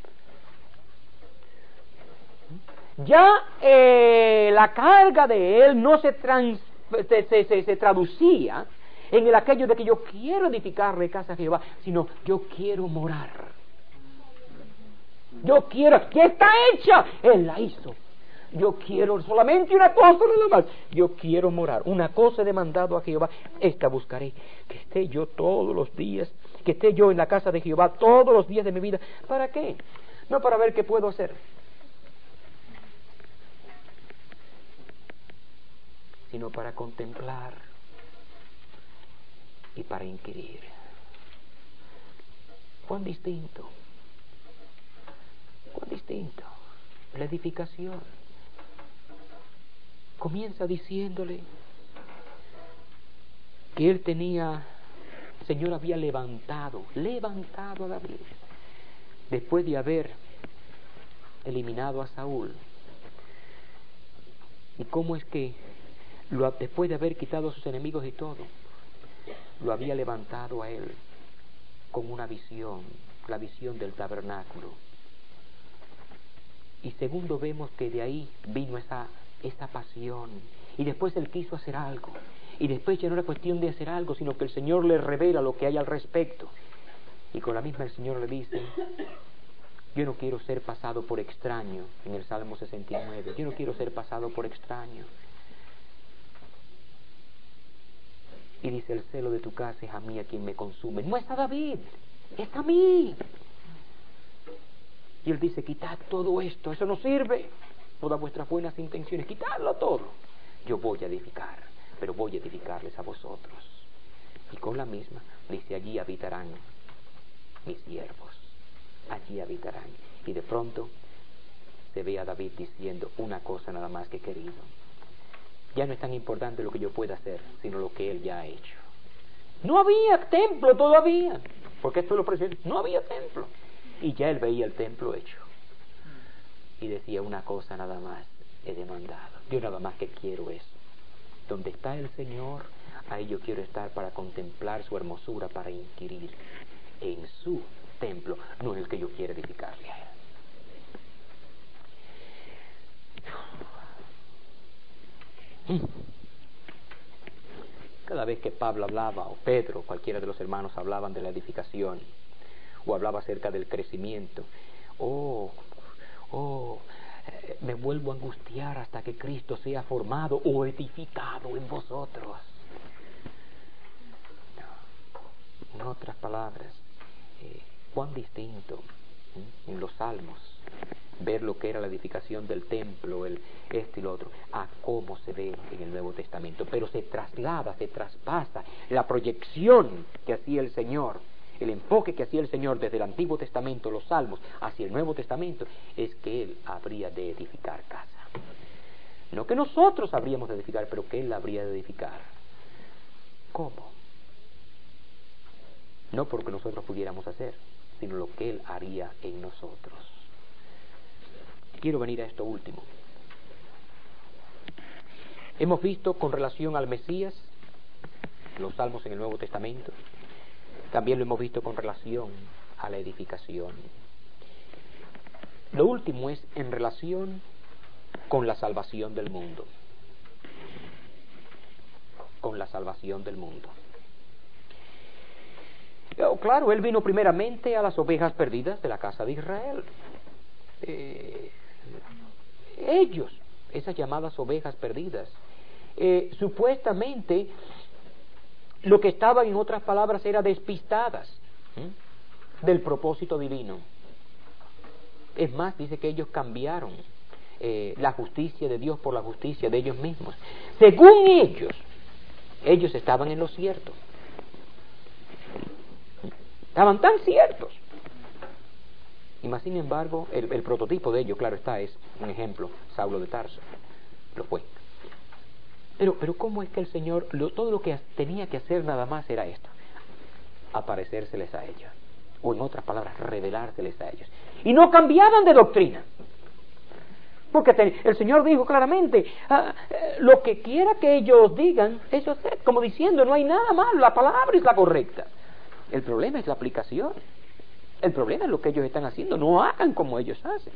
S1: Ya la carga de él no se traducía en el aquello de que yo quiero edificarle casa a Jehová, sino yo quiero morar. Yo quiero, que está hecha, él la hizo. Yo quiero solamente una cosa nada más. Yo quiero morar. Una cosa he demandado a Jehová, esta buscaré. Que esté yo todos los días, que esté yo en la casa de Jehová todos los días de mi vida. ¿Para qué? No para ver qué puedo hacer, sino para contemplar y para inquirir. ¿Cuán distinto? ¿Cuán distinto? La edificación comienza diciéndole que él tenía, el Señor había levantado a David después de haber eliminado a Saúl. Y cómo es que después de haber quitado a sus enemigos y todo, lo había levantado a él con una visión, la visión del tabernáculo. Y segundo, vemos que de ahí vino esa pasión, y después él quiso hacer algo, y después ya no era cuestión de hacer algo, sino que el Señor le revela lo que hay al respecto, y con la misma el Señor le dice, yo no quiero ser pasado por extraño. En el Salmo 69, yo no quiero ser pasado por extraño. Y dice, el celo de tu casa es a mí a quien me consume. No es a David, es a mí. Y él dice, quitad todo esto, eso no sirve. Todas vuestras buenas intenciones, quitadlo todo. Yo voy a edificar, pero voy a edificarles a vosotros. Y con la misma, dice, allí habitarán mis siervos, allí habitarán. Y de pronto se ve a David diciendo una cosa nada más que querido. Ya no es tan importante lo que yo pueda hacer, sino lo que él ya ha hecho. No había templo todavía, porque esto lo presenta, no había templo. Y ya él veía el templo hecho. Y decía, una cosa nada más he demandado. Yo nada más que quiero eso. Donde está el Señor, ahí yo quiero estar para contemplar su hermosura, para inquirir en su templo, no en el que yo quiero edificarle a él. Cada vez que Pablo hablaba, o Pedro, cualquiera de los hermanos hablaban de la edificación, o hablaba acerca del crecimiento, me vuelvo a angustiar hasta que Cristo sea formado o edificado en vosotros. En otras palabras, cuán distinto en los Salmos ver lo que era la edificación del templo, esto y lo otro, a cómo se ve en el Nuevo Testamento. Pero se traslada, se traspasa la proyección que hacía el Señor, el enfoque que hacía el Señor desde el Antiguo Testamento, los Salmos, hacia el Nuevo Testamento, es que Él habría de edificar casa. No que nosotros habríamos de edificar, pero que Él habría de edificar. ¿Cómo? No porque nosotros pudiéramos hacer, sino lo que Él haría en nosotros. Quiero venir a esto último. Hemos visto con relación al Mesías, los Salmos en el Nuevo Testamento. También lo hemos visto con relación a la edificación. Lo último es en relación con la salvación del mundo. Con la salvación del mundo. Claro, Él vino primeramente a las ovejas perdidas de la casa de Israel. Ellos, esas llamadas ovejas perdidas, supuestamente lo que estaban, en otras palabras, era despistadas del propósito divino. Es más, dice que ellos cambiaron la justicia de Dios por la justicia de ellos mismos. Según ellos estaban en lo cierto. Estaban tan ciertos. Y más sin embargo, el prototipo de ello, claro está, es un ejemplo, Saulo de Tarso. Lo fue. Pero ¿cómo es que el Señor, todo lo que tenía que hacer nada más era esto? Aparecérseles a ellos. O en otras palabras, revelárseles a ellos. Y no cambiaban de doctrina. Porque el Señor dijo claramente, lo que quiera que ellos digan, eso es, como diciendo, no hay nada malo, la palabra es la correcta. El problema es la aplicación. El problema es lo que ellos están haciendo. No hagan como ellos hacen.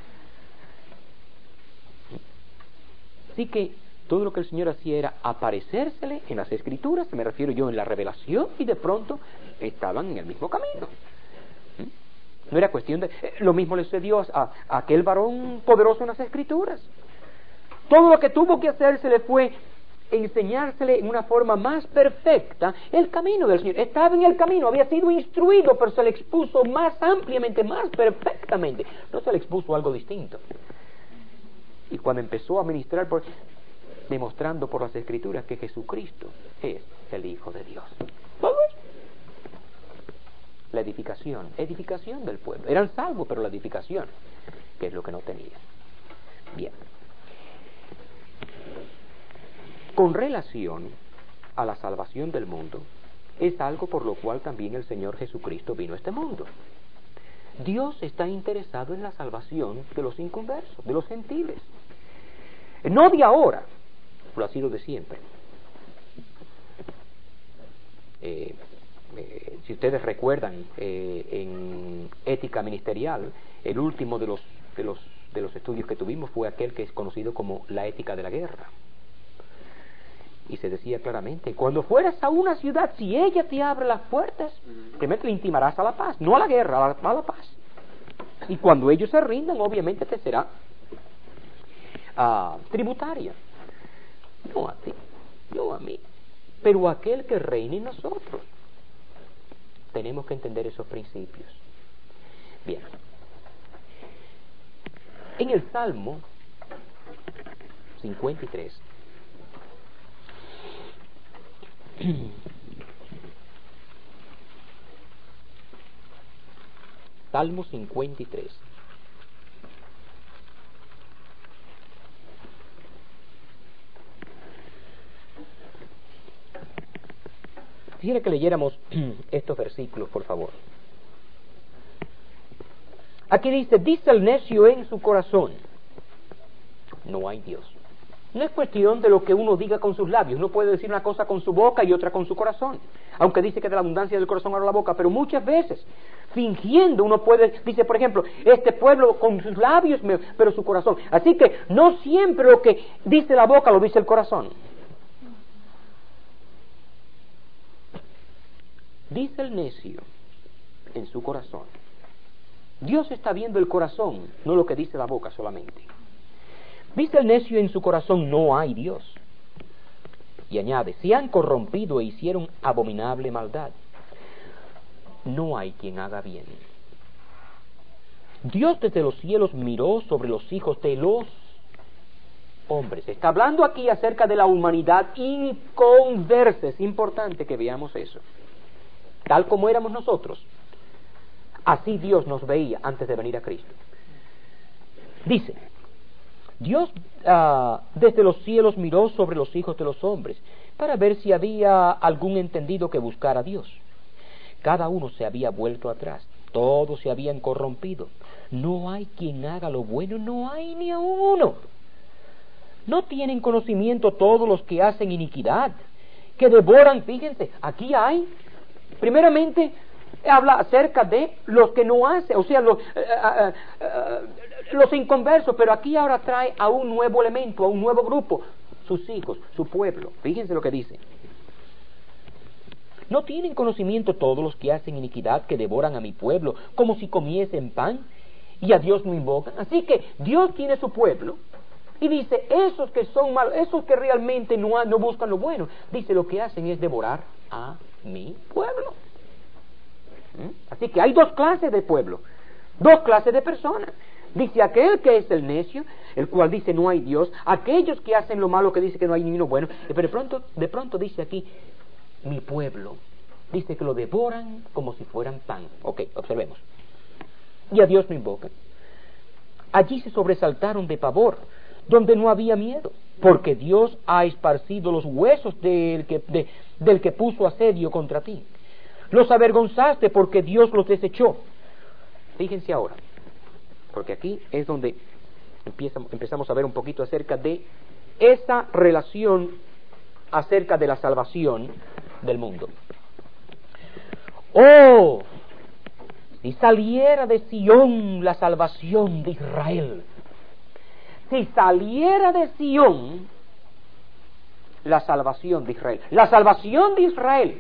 S1: Así que todo lo que el Señor hacía era aparecérsele en las Escrituras, me refiero yo en la revelación, y de pronto estaban en el mismo camino. No era cuestión de... Lo mismo le sucedió a aquel varón poderoso en las Escrituras. Todo lo que tuvo que hacer se le fue enseñársele en una forma más perfecta el camino del Señor. Estaba en el camino, había sido instruido, pero se le expuso más ampliamente, más perfectamente. No se le expuso algo distinto. Y cuando empezó a ministrar, demostrando por las Escrituras que Jesucristo es el Hijo de Dios. La edificación del pueblo. Eran salvos, pero la edificación, que es lo que no tenían. Bien. Con relación a la salvación del mundo, es algo por lo cual también el Señor Jesucristo vino a este mundo. Dios está interesado en la salvación de los inconversos, de los gentiles. No de ahora, lo ha sido de siempre. Si ustedes recuerdan, en ética ministerial, el último de los estudios que tuvimos fue aquel que es conocido como la ética de la guerra. Y se decía claramente, cuando fueras a una ciudad, si ella te abre las puertas, primero te intimarás a la paz, no a la guerra, a la paz. Y cuando ellos se rindan, obviamente te será tributaria. No a ti, no a mí, pero a aquel que reine en nosotros. Tenemos que entender esos principios. Bien. En el Salmo 53, Salmo 53. Quisiera que leyéramos estos versículos, por favor. Aquí dice el necio en su corazón, no hay Dios. No es cuestión de lo que uno diga con sus labios. Uno puede decir una cosa con su boca y otra con su corazón. Aunque dice que de la abundancia del corazón habla la boca, pero muchas veces, fingiendo, uno puede, dice, por ejemplo, este pueblo con sus labios, pero su corazón. Así que no siempre lo que dice la boca lo dice el corazón. Dice el necio en su corazón. Dios está viendo el corazón, no lo que dice la boca solamente. Dice el necio en su corazón, no hay Dios. Y añade, se han corrompido e hicieron abominable maldad. No hay quien haga bien. Dios desde los cielos miró sobre los hijos de los hombres. Está hablando aquí acerca de la humanidad inconversa. Es importante que veamos eso. Tal como éramos nosotros, así Dios nos veía antes de venir a Cristo. Dice, Dios desde los cielos miró sobre los hijos de los hombres para ver si había algún entendido que buscara a Dios. Cada uno se había vuelto atrás, todos se habían corrompido. No hay quien haga lo bueno, no hay ni a uno. No tienen conocimiento todos los que hacen iniquidad, que devoran, fíjense, aquí hay, primeramente, habla acerca de los que no hacen, o sea, los inconversos, pero aquí ahora trae a un nuevo elemento, a un nuevo grupo, sus hijos, su pueblo. Fíjense lo que dice. ¿No tienen conocimiento todos los que hacen iniquidad, que devoran a mi pueblo, como si comiesen pan, y a Dios no invocan? Así que Dios tiene su pueblo, y dice, esos que son malos, esos que realmente no buscan lo bueno, dice, lo que hacen es devorar a mi pueblo. Así que hay dos clases de pueblo, dos clases de personas. Dice aquel que es el necio, el cual dice no hay Dios, aquellos que hacen lo malo, que dice que no hay ni uno bueno, pero de pronto dice aquí, mi pueblo, dice que lo devoran como si fueran pan. Ok, observemos. Y a Dios no invocan. Allí se sobresaltaron de pavor, donde no había miedo, porque Dios ha esparcido los huesos del que puso asedio contra ti. Los avergonzaste porque Dios los desechó. Fíjense ahora, porque aquí es donde empezamos a ver un poquito acerca de esa relación acerca de la salvación del mundo. ¡Oh! Si saliera de Sión la salvación de Israel. Si saliera de Sión la salvación de Israel. La salvación de Israel.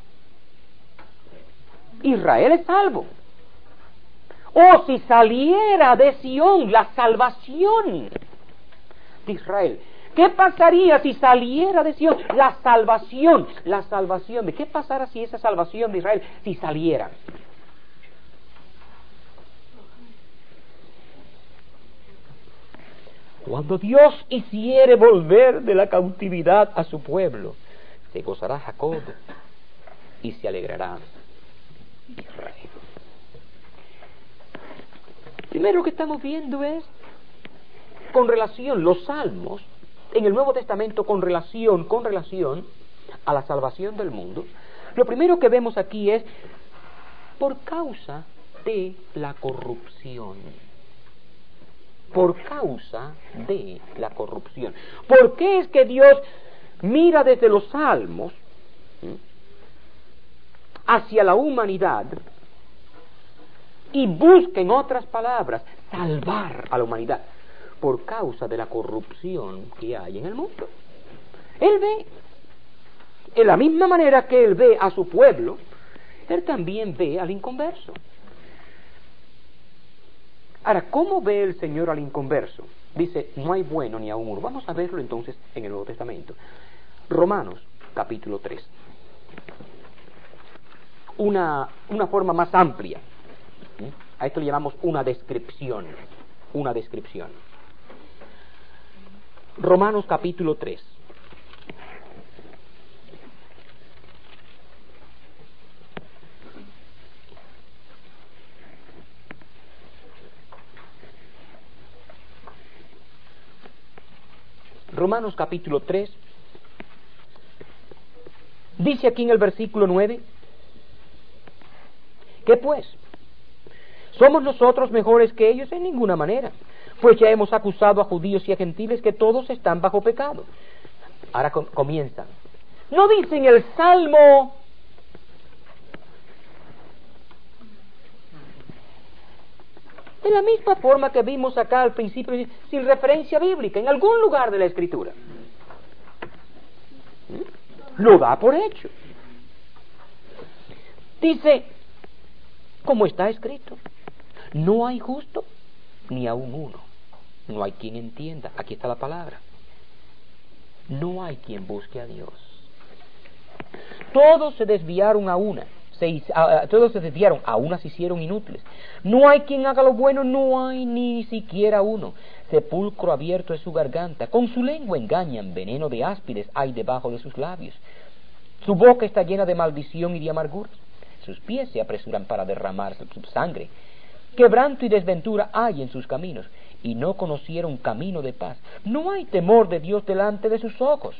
S1: Israel es salvo. O si saliera de Sión la salvación de Israel. ¿Qué pasaría si saliera de Sión la salvación? La salvación. ¿De qué pasara si esa salvación de Israel, si saliera? Cuando Dios hiciere volver de la cautividad a su pueblo, se gozará Jacob y se alegrará Israel. Primero que estamos viendo es con relación, los salmos en el Nuevo Testamento con relación a la salvación del mundo. Lo primero que vemos aquí es por causa de la corrupción. Por causa de la corrupción. ¿Por qué es que Dios mira desde los salmos hacia la humanidad y busca, en otras palabras, salvar a la humanidad? Por causa de la corrupción que hay en el mundo. Él ve, en la misma manera que Él ve a su pueblo, Él también ve al inconverso. Ahora, ¿cómo ve el Señor al inconverso? Dice, no hay bueno ni aun uno. Vamos a verlo entonces en el Nuevo Testamento. Romanos, capítulo 3. Una forma más amplia. A esto le llamamos una descripción. Una descripción. Romanos, capítulo 3. Romanos capítulo 3, dice aquí en el versículo 9, ¿qué pues? ¿Somos nosotros mejores que ellos? En ninguna manera, Pues ya hemos acusado a judíos y a gentiles que todos están bajo pecado. Ahora comienzan. ¿No dice en el Salmo de la misma forma que vimos acá al principio, sin referencia bíblica, en algún lugar de la Escritura? Lo da por hecho. Dice, como está escrito, no hay justo ni aun uno, no hay quien entienda. Aquí está la palabra. No hay quien busque a Dios. Todos se desviaron a una. Todos se desviaron, a unas se hicieron inútiles. No hay quien haga lo bueno, no hay ni siquiera uno. Sepulcro abierto es su garganta, con su lengua engañan, veneno de áspides hay debajo de sus labios. Su boca está llena de maldición y de amargura. Sus pies se apresuran para derramar su sangre. Quebranto y desventura hay en sus caminos, y no conocieron camino de paz. No hay temor de Dios delante de sus ojos.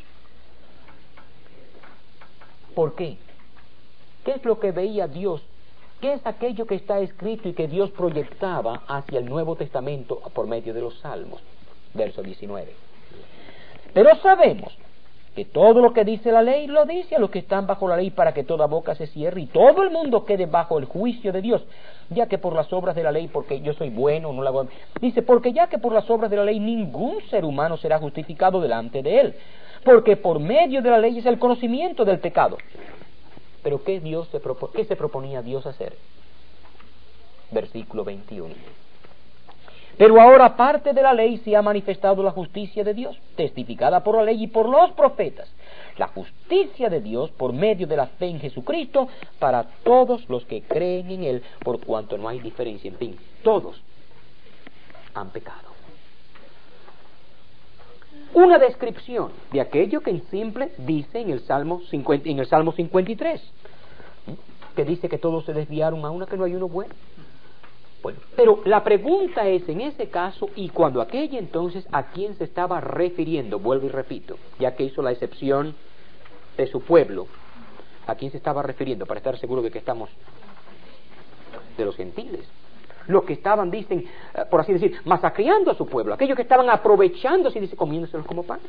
S1: ¿Por qué? ¿Qué es lo que veía Dios? ¿Qué es aquello que está escrito y que Dios proyectaba hacia el Nuevo Testamento por medio de los Salmos? Verso 19. Pero sabemos que todo lo que dice la ley lo dice a los que están bajo la ley, para que toda boca se cierre y todo el mundo quede bajo el juicio de Dios, ya que por las obras de la ley, porque yo soy bueno, no la hago. Dice, porque ya que por las obras de la ley ningún ser humano será justificado delante de él, porque por medio de la ley es el conocimiento del pecado. Pero ¿qué se proponía Dios hacer? Versículo 21. Pero ahora, aparte de la ley, se ha manifestado la justicia de Dios, testificada por la ley y por los profetas. La justicia de Dios por medio de la fe en Jesucristo para todos los que creen en Él, por cuanto no hay diferencia. En fin, todos han pecado. Una descripción de aquello que en simple dice en el Salmo 53, que dice que todos se desviaron a una, que no hay uno bueno. Bueno, pero la pregunta es, en ese caso, y cuando aquella entonces, ¿a quién se estaba refiriendo? Vuelvo y repito, ya que hizo la excepción de su pueblo, ¿a quién se estaba refiriendo? Para estar seguro de que estamos de los gentiles. Los que estaban, dicen, por así decir, masacreando a su pueblo, aquellos que estaban aprovechándose y dice, comiéndoselos como pan.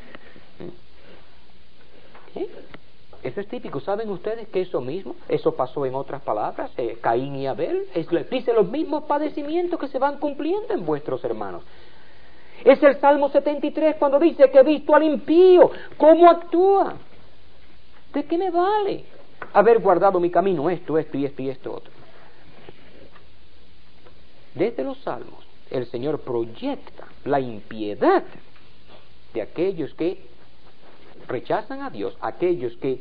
S1: ¿Sí? Eso es típico. ¿Saben ustedes que eso pasó en otras palabras? Caín y Abel, dice los mismos padecimientos que se van cumpliendo en vuestros hermanos. Es el Salmo 73 cuando dice que he visto al impío, cómo actúa. ¿De qué me vale haber guardado mi camino? Esto y esto otro. Desde los Salmos, el Señor proyecta la impiedad de aquellos que rechazan a Dios, aquellos que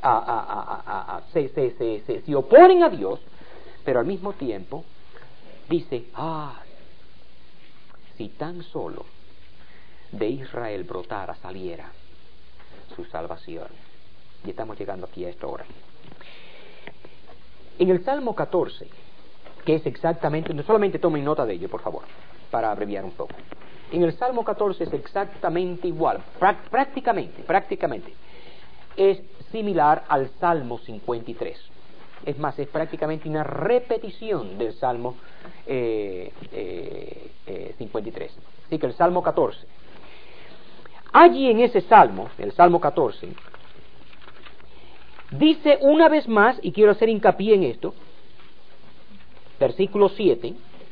S1: se oponen a Dios, pero al mismo tiempo dice, si tan solo de Israel saliera su salvación. Y estamos llegando aquí a esta hora. En el Salmo 14, que es exactamente, no solamente tomen nota de ello, por favor, para abreviar un poco. En el Salmo 14 es exactamente igual, prácticamente. Es similar al Salmo 53. Es más, es prácticamente una repetición del Salmo 53. Así que el Salmo 14. Allí en ese Salmo, el Salmo 14, dice una vez más, y quiero hacer hincapié en esto, versículo 7,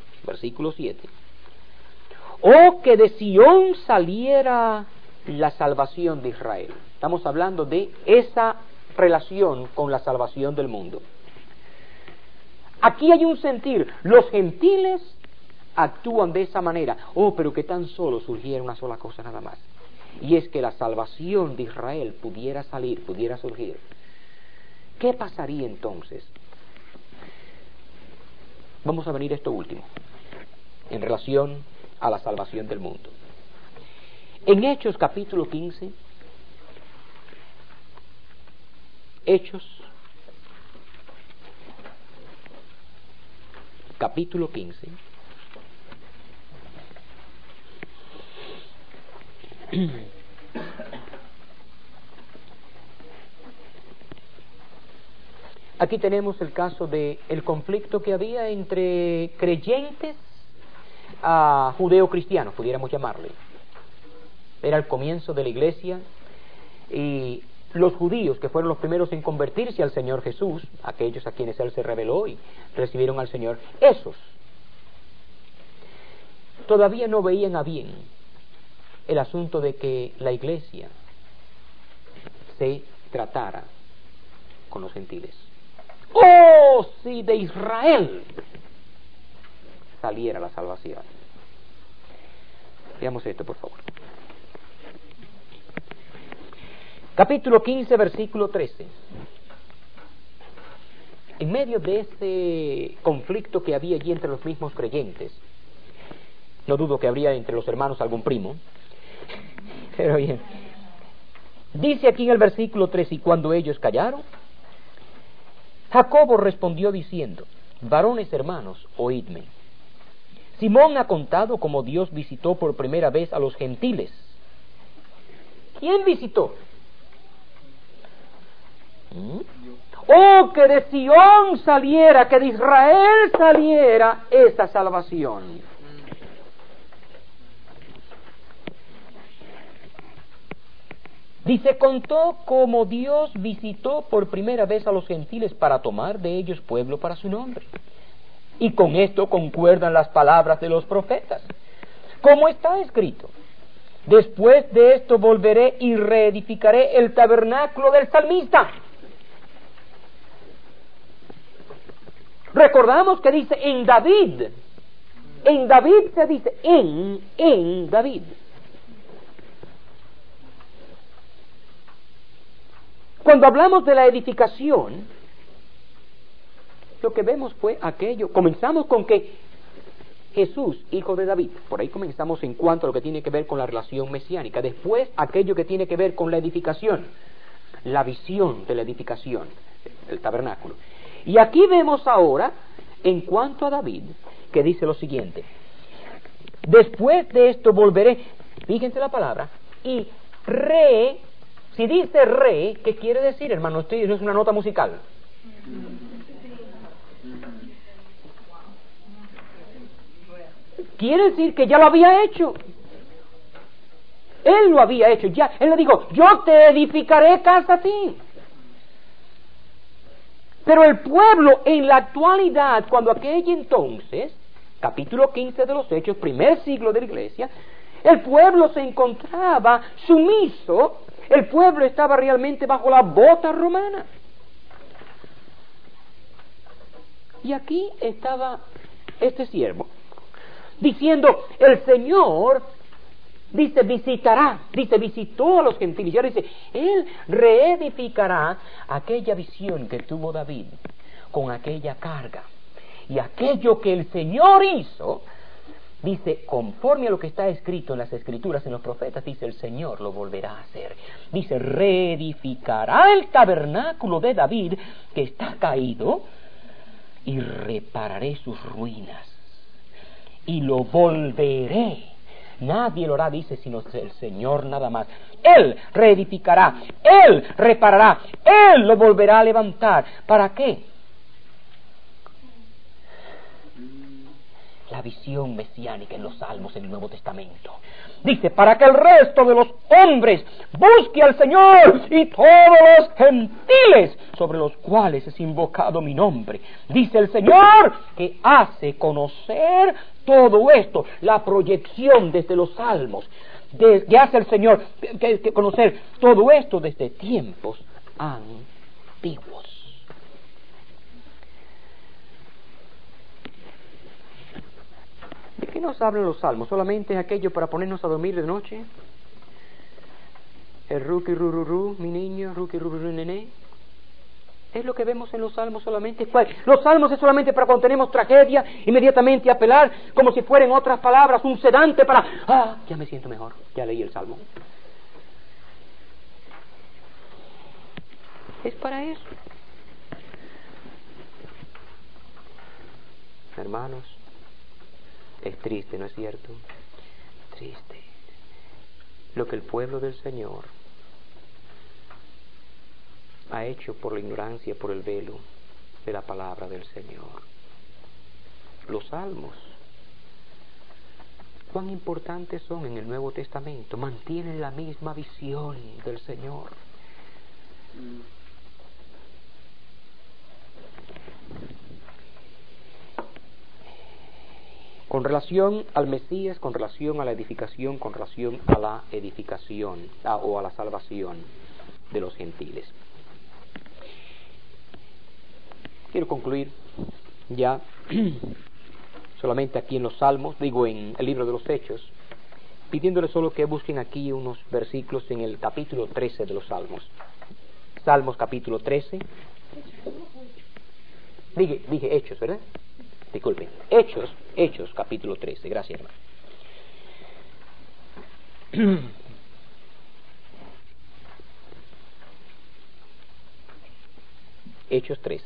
S1: oh, que de Sión saliera la salvación de Israel. Estamos hablando de esa relación con la salvación del mundo. Aquí hay un sentir, los gentiles actúan de esa manera, pero que tan solo surgiera una sola cosa nada más, y es que la salvación de Israel pudiera surgir. ¿Qué pasaría entonces? Vamos a venir a esto último, en relación a la salvación del mundo. En Hechos capítulo 15, Hechos capítulo 15, aquí tenemos el caso de el conflicto que había entre creyentes judeo-cristianos, pudiéramos llamarle. Era el comienzo de la iglesia, y los judíos, que fueron los primeros en convertirse al Señor Jesús, aquellos a quienes Él se reveló y recibieron al Señor, esos todavía no veían a bien el asunto de que la iglesia se tratara con los gentiles. ¡Oh, si de Israel saliera la salvación! Veamos esto, por favor. Capítulo 15, versículo 13. En medio de ese conflicto que había allí entre los mismos creyentes, no dudo que habría entre los hermanos algún primo, pero bien, dice aquí en el versículo 13: y cuando ellos callaron, Jacobo respondió diciendo: varones hermanos, oídme. Simón ha contado cómo Dios visitó por primera vez a los gentiles. ¿Quién visitó? Oh, que de Sión saliera, que de Israel saliera esa salvación. Dice, contó cómo Dios visitó por primera vez a los gentiles para tomar de ellos pueblo para su nombre. Y con esto concuerdan las palabras de los profetas. Como está escrito: después de esto volveré y reedificaré el tabernáculo del salmista. Recordamos que dice en David. En David se dice en David. Cuando hablamos de la edificación, lo que vemos fue aquello. Comenzamos con que Jesús, hijo de David, por ahí comenzamos en cuanto a lo que tiene que ver con la relación mesiánica. Después, aquello que tiene que ver con la edificación, la visión de la edificación, el tabernáculo. Y aquí vemos ahora, en cuanto a David, que dice lo siguiente: después de esto volveré, fíjense la palabra, y si dice ¿qué quiere decir, hermano? Esto no es una nota musical. Quiere decir que ya lo había hecho. Él lo había hecho ya. Él le dijo: yo te edificaré casa a ti. Pero el pueblo en la actualidad, cuando aquel entonces, capítulo 15 de los Hechos, primer siglo de la iglesia, el pueblo se encontraba sumiso, el pueblo estaba realmente bajo la bota romana. Y aquí estaba este siervo, diciendo, el Señor, dice, visitará, dice, visitó a los gentiles, y ahora dice, Él reedificará aquella visión que tuvo David con aquella carga. Y aquello que el Señor hizo, dice, conforme a lo que está escrito en las Escrituras, en los profetas, dice, el Señor lo volverá a hacer. Dice, reedificará el tabernáculo de David que está caído y repararé sus ruinas y lo volveré. Nadie lo hará, dice, sino el Señor nada más. Él reedificará, Él reparará, Él lo volverá a levantar. ¿Para qué? La visión mesiánica en los Salmos, en el Nuevo Testamento. Dice, para que el resto de los hombres busque al Señor y todos los gentiles sobre los cuales es invocado mi nombre. Dice el Señor que hace conocer todo esto, la proyección desde los Salmos, que hace el Señor que conocer todo esto desde tiempos antiguos. ¿De qué nos hablan los Salmos? ¿Solamente es aquello para ponernos a dormir de noche? El ruki rururú, mi niño, ruki rururú, nené. ¿Es lo que vemos en los Salmos solamente? Los Salmos es solamente para cuando tenemos tragedia, inmediatamente apelar, como si fueran otras palabras, un sedante para, ya me siento mejor, ya leí el Salmo. Es para eso. Hermanos, es triste, ¿no es cierto? Triste. Lo que el pueblo del Señor ha hecho por la ignorancia, por el velo de la palabra del Señor. Los Salmos cuán importantes son en el Nuevo Testamento. Mantienen la misma visión del Señor. Con relación al Mesías, con relación a la edificación, con relación a la edificación o a la salvación de los gentiles. Quiero concluir ya solamente aquí en los Salmos, en el libro de los Hechos, pidiéndoles solo que busquen aquí unos versículos en el capítulo 13 de los Salmos. Salmos capítulo 13. Dije Hechos, ¿verdad? Disculpen. Hechos capítulo 13. Gracias, hermano. Hechos 13.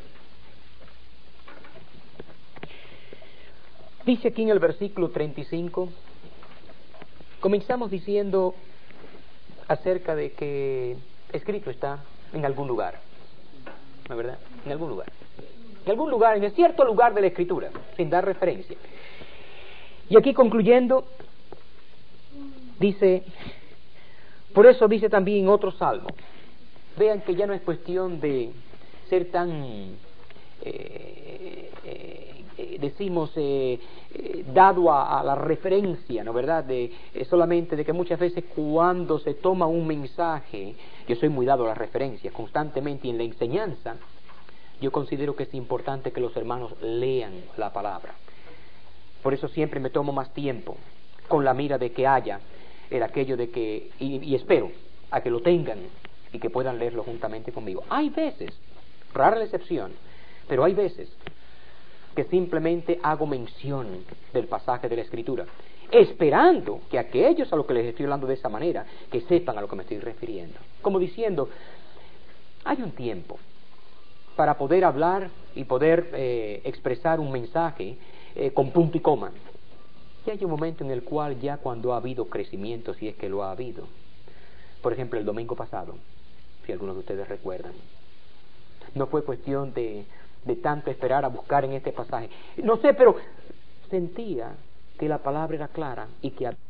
S1: Dice aquí en el versículo 35, comenzamos diciendo acerca de que escrito está en algún lugar, ¿no es verdad? En algún lugar. En algún lugar, en cierto lugar de la Escritura, sin dar referencia. Y aquí concluyendo, dice, por eso dice también en otro salmo, vean que ya no es cuestión de ser tan, dado a la referencia, ¿no verdad? Solamente de que muchas veces cuando se toma un mensaje, yo soy muy dado a las referencias constantemente, y en la enseñanza, yo considero que es importante que los hermanos lean la palabra. Por eso siempre me tomo más tiempo, con la mira de que haya aquello de que, y espero a que lo tengan y que puedan leerlo juntamente conmigo. Hay veces, rara la excepción, pero hay veces que simplemente hago mención del pasaje de la Escritura, esperando que aquellos a los que les estoy hablando de esa manera, que sepan a lo que me estoy refiriendo. Como diciendo, hay un tiempo para poder hablar y poder expresar un mensaje con punto y coma. Y hay un momento en el cual ya cuando ha habido crecimiento, si es que lo ha habido. Por ejemplo, el domingo pasado, si algunos de ustedes recuerdan, no fue cuestión de tanto esperar a buscar en este pasaje. No sé, pero sentía que la palabra era clara y que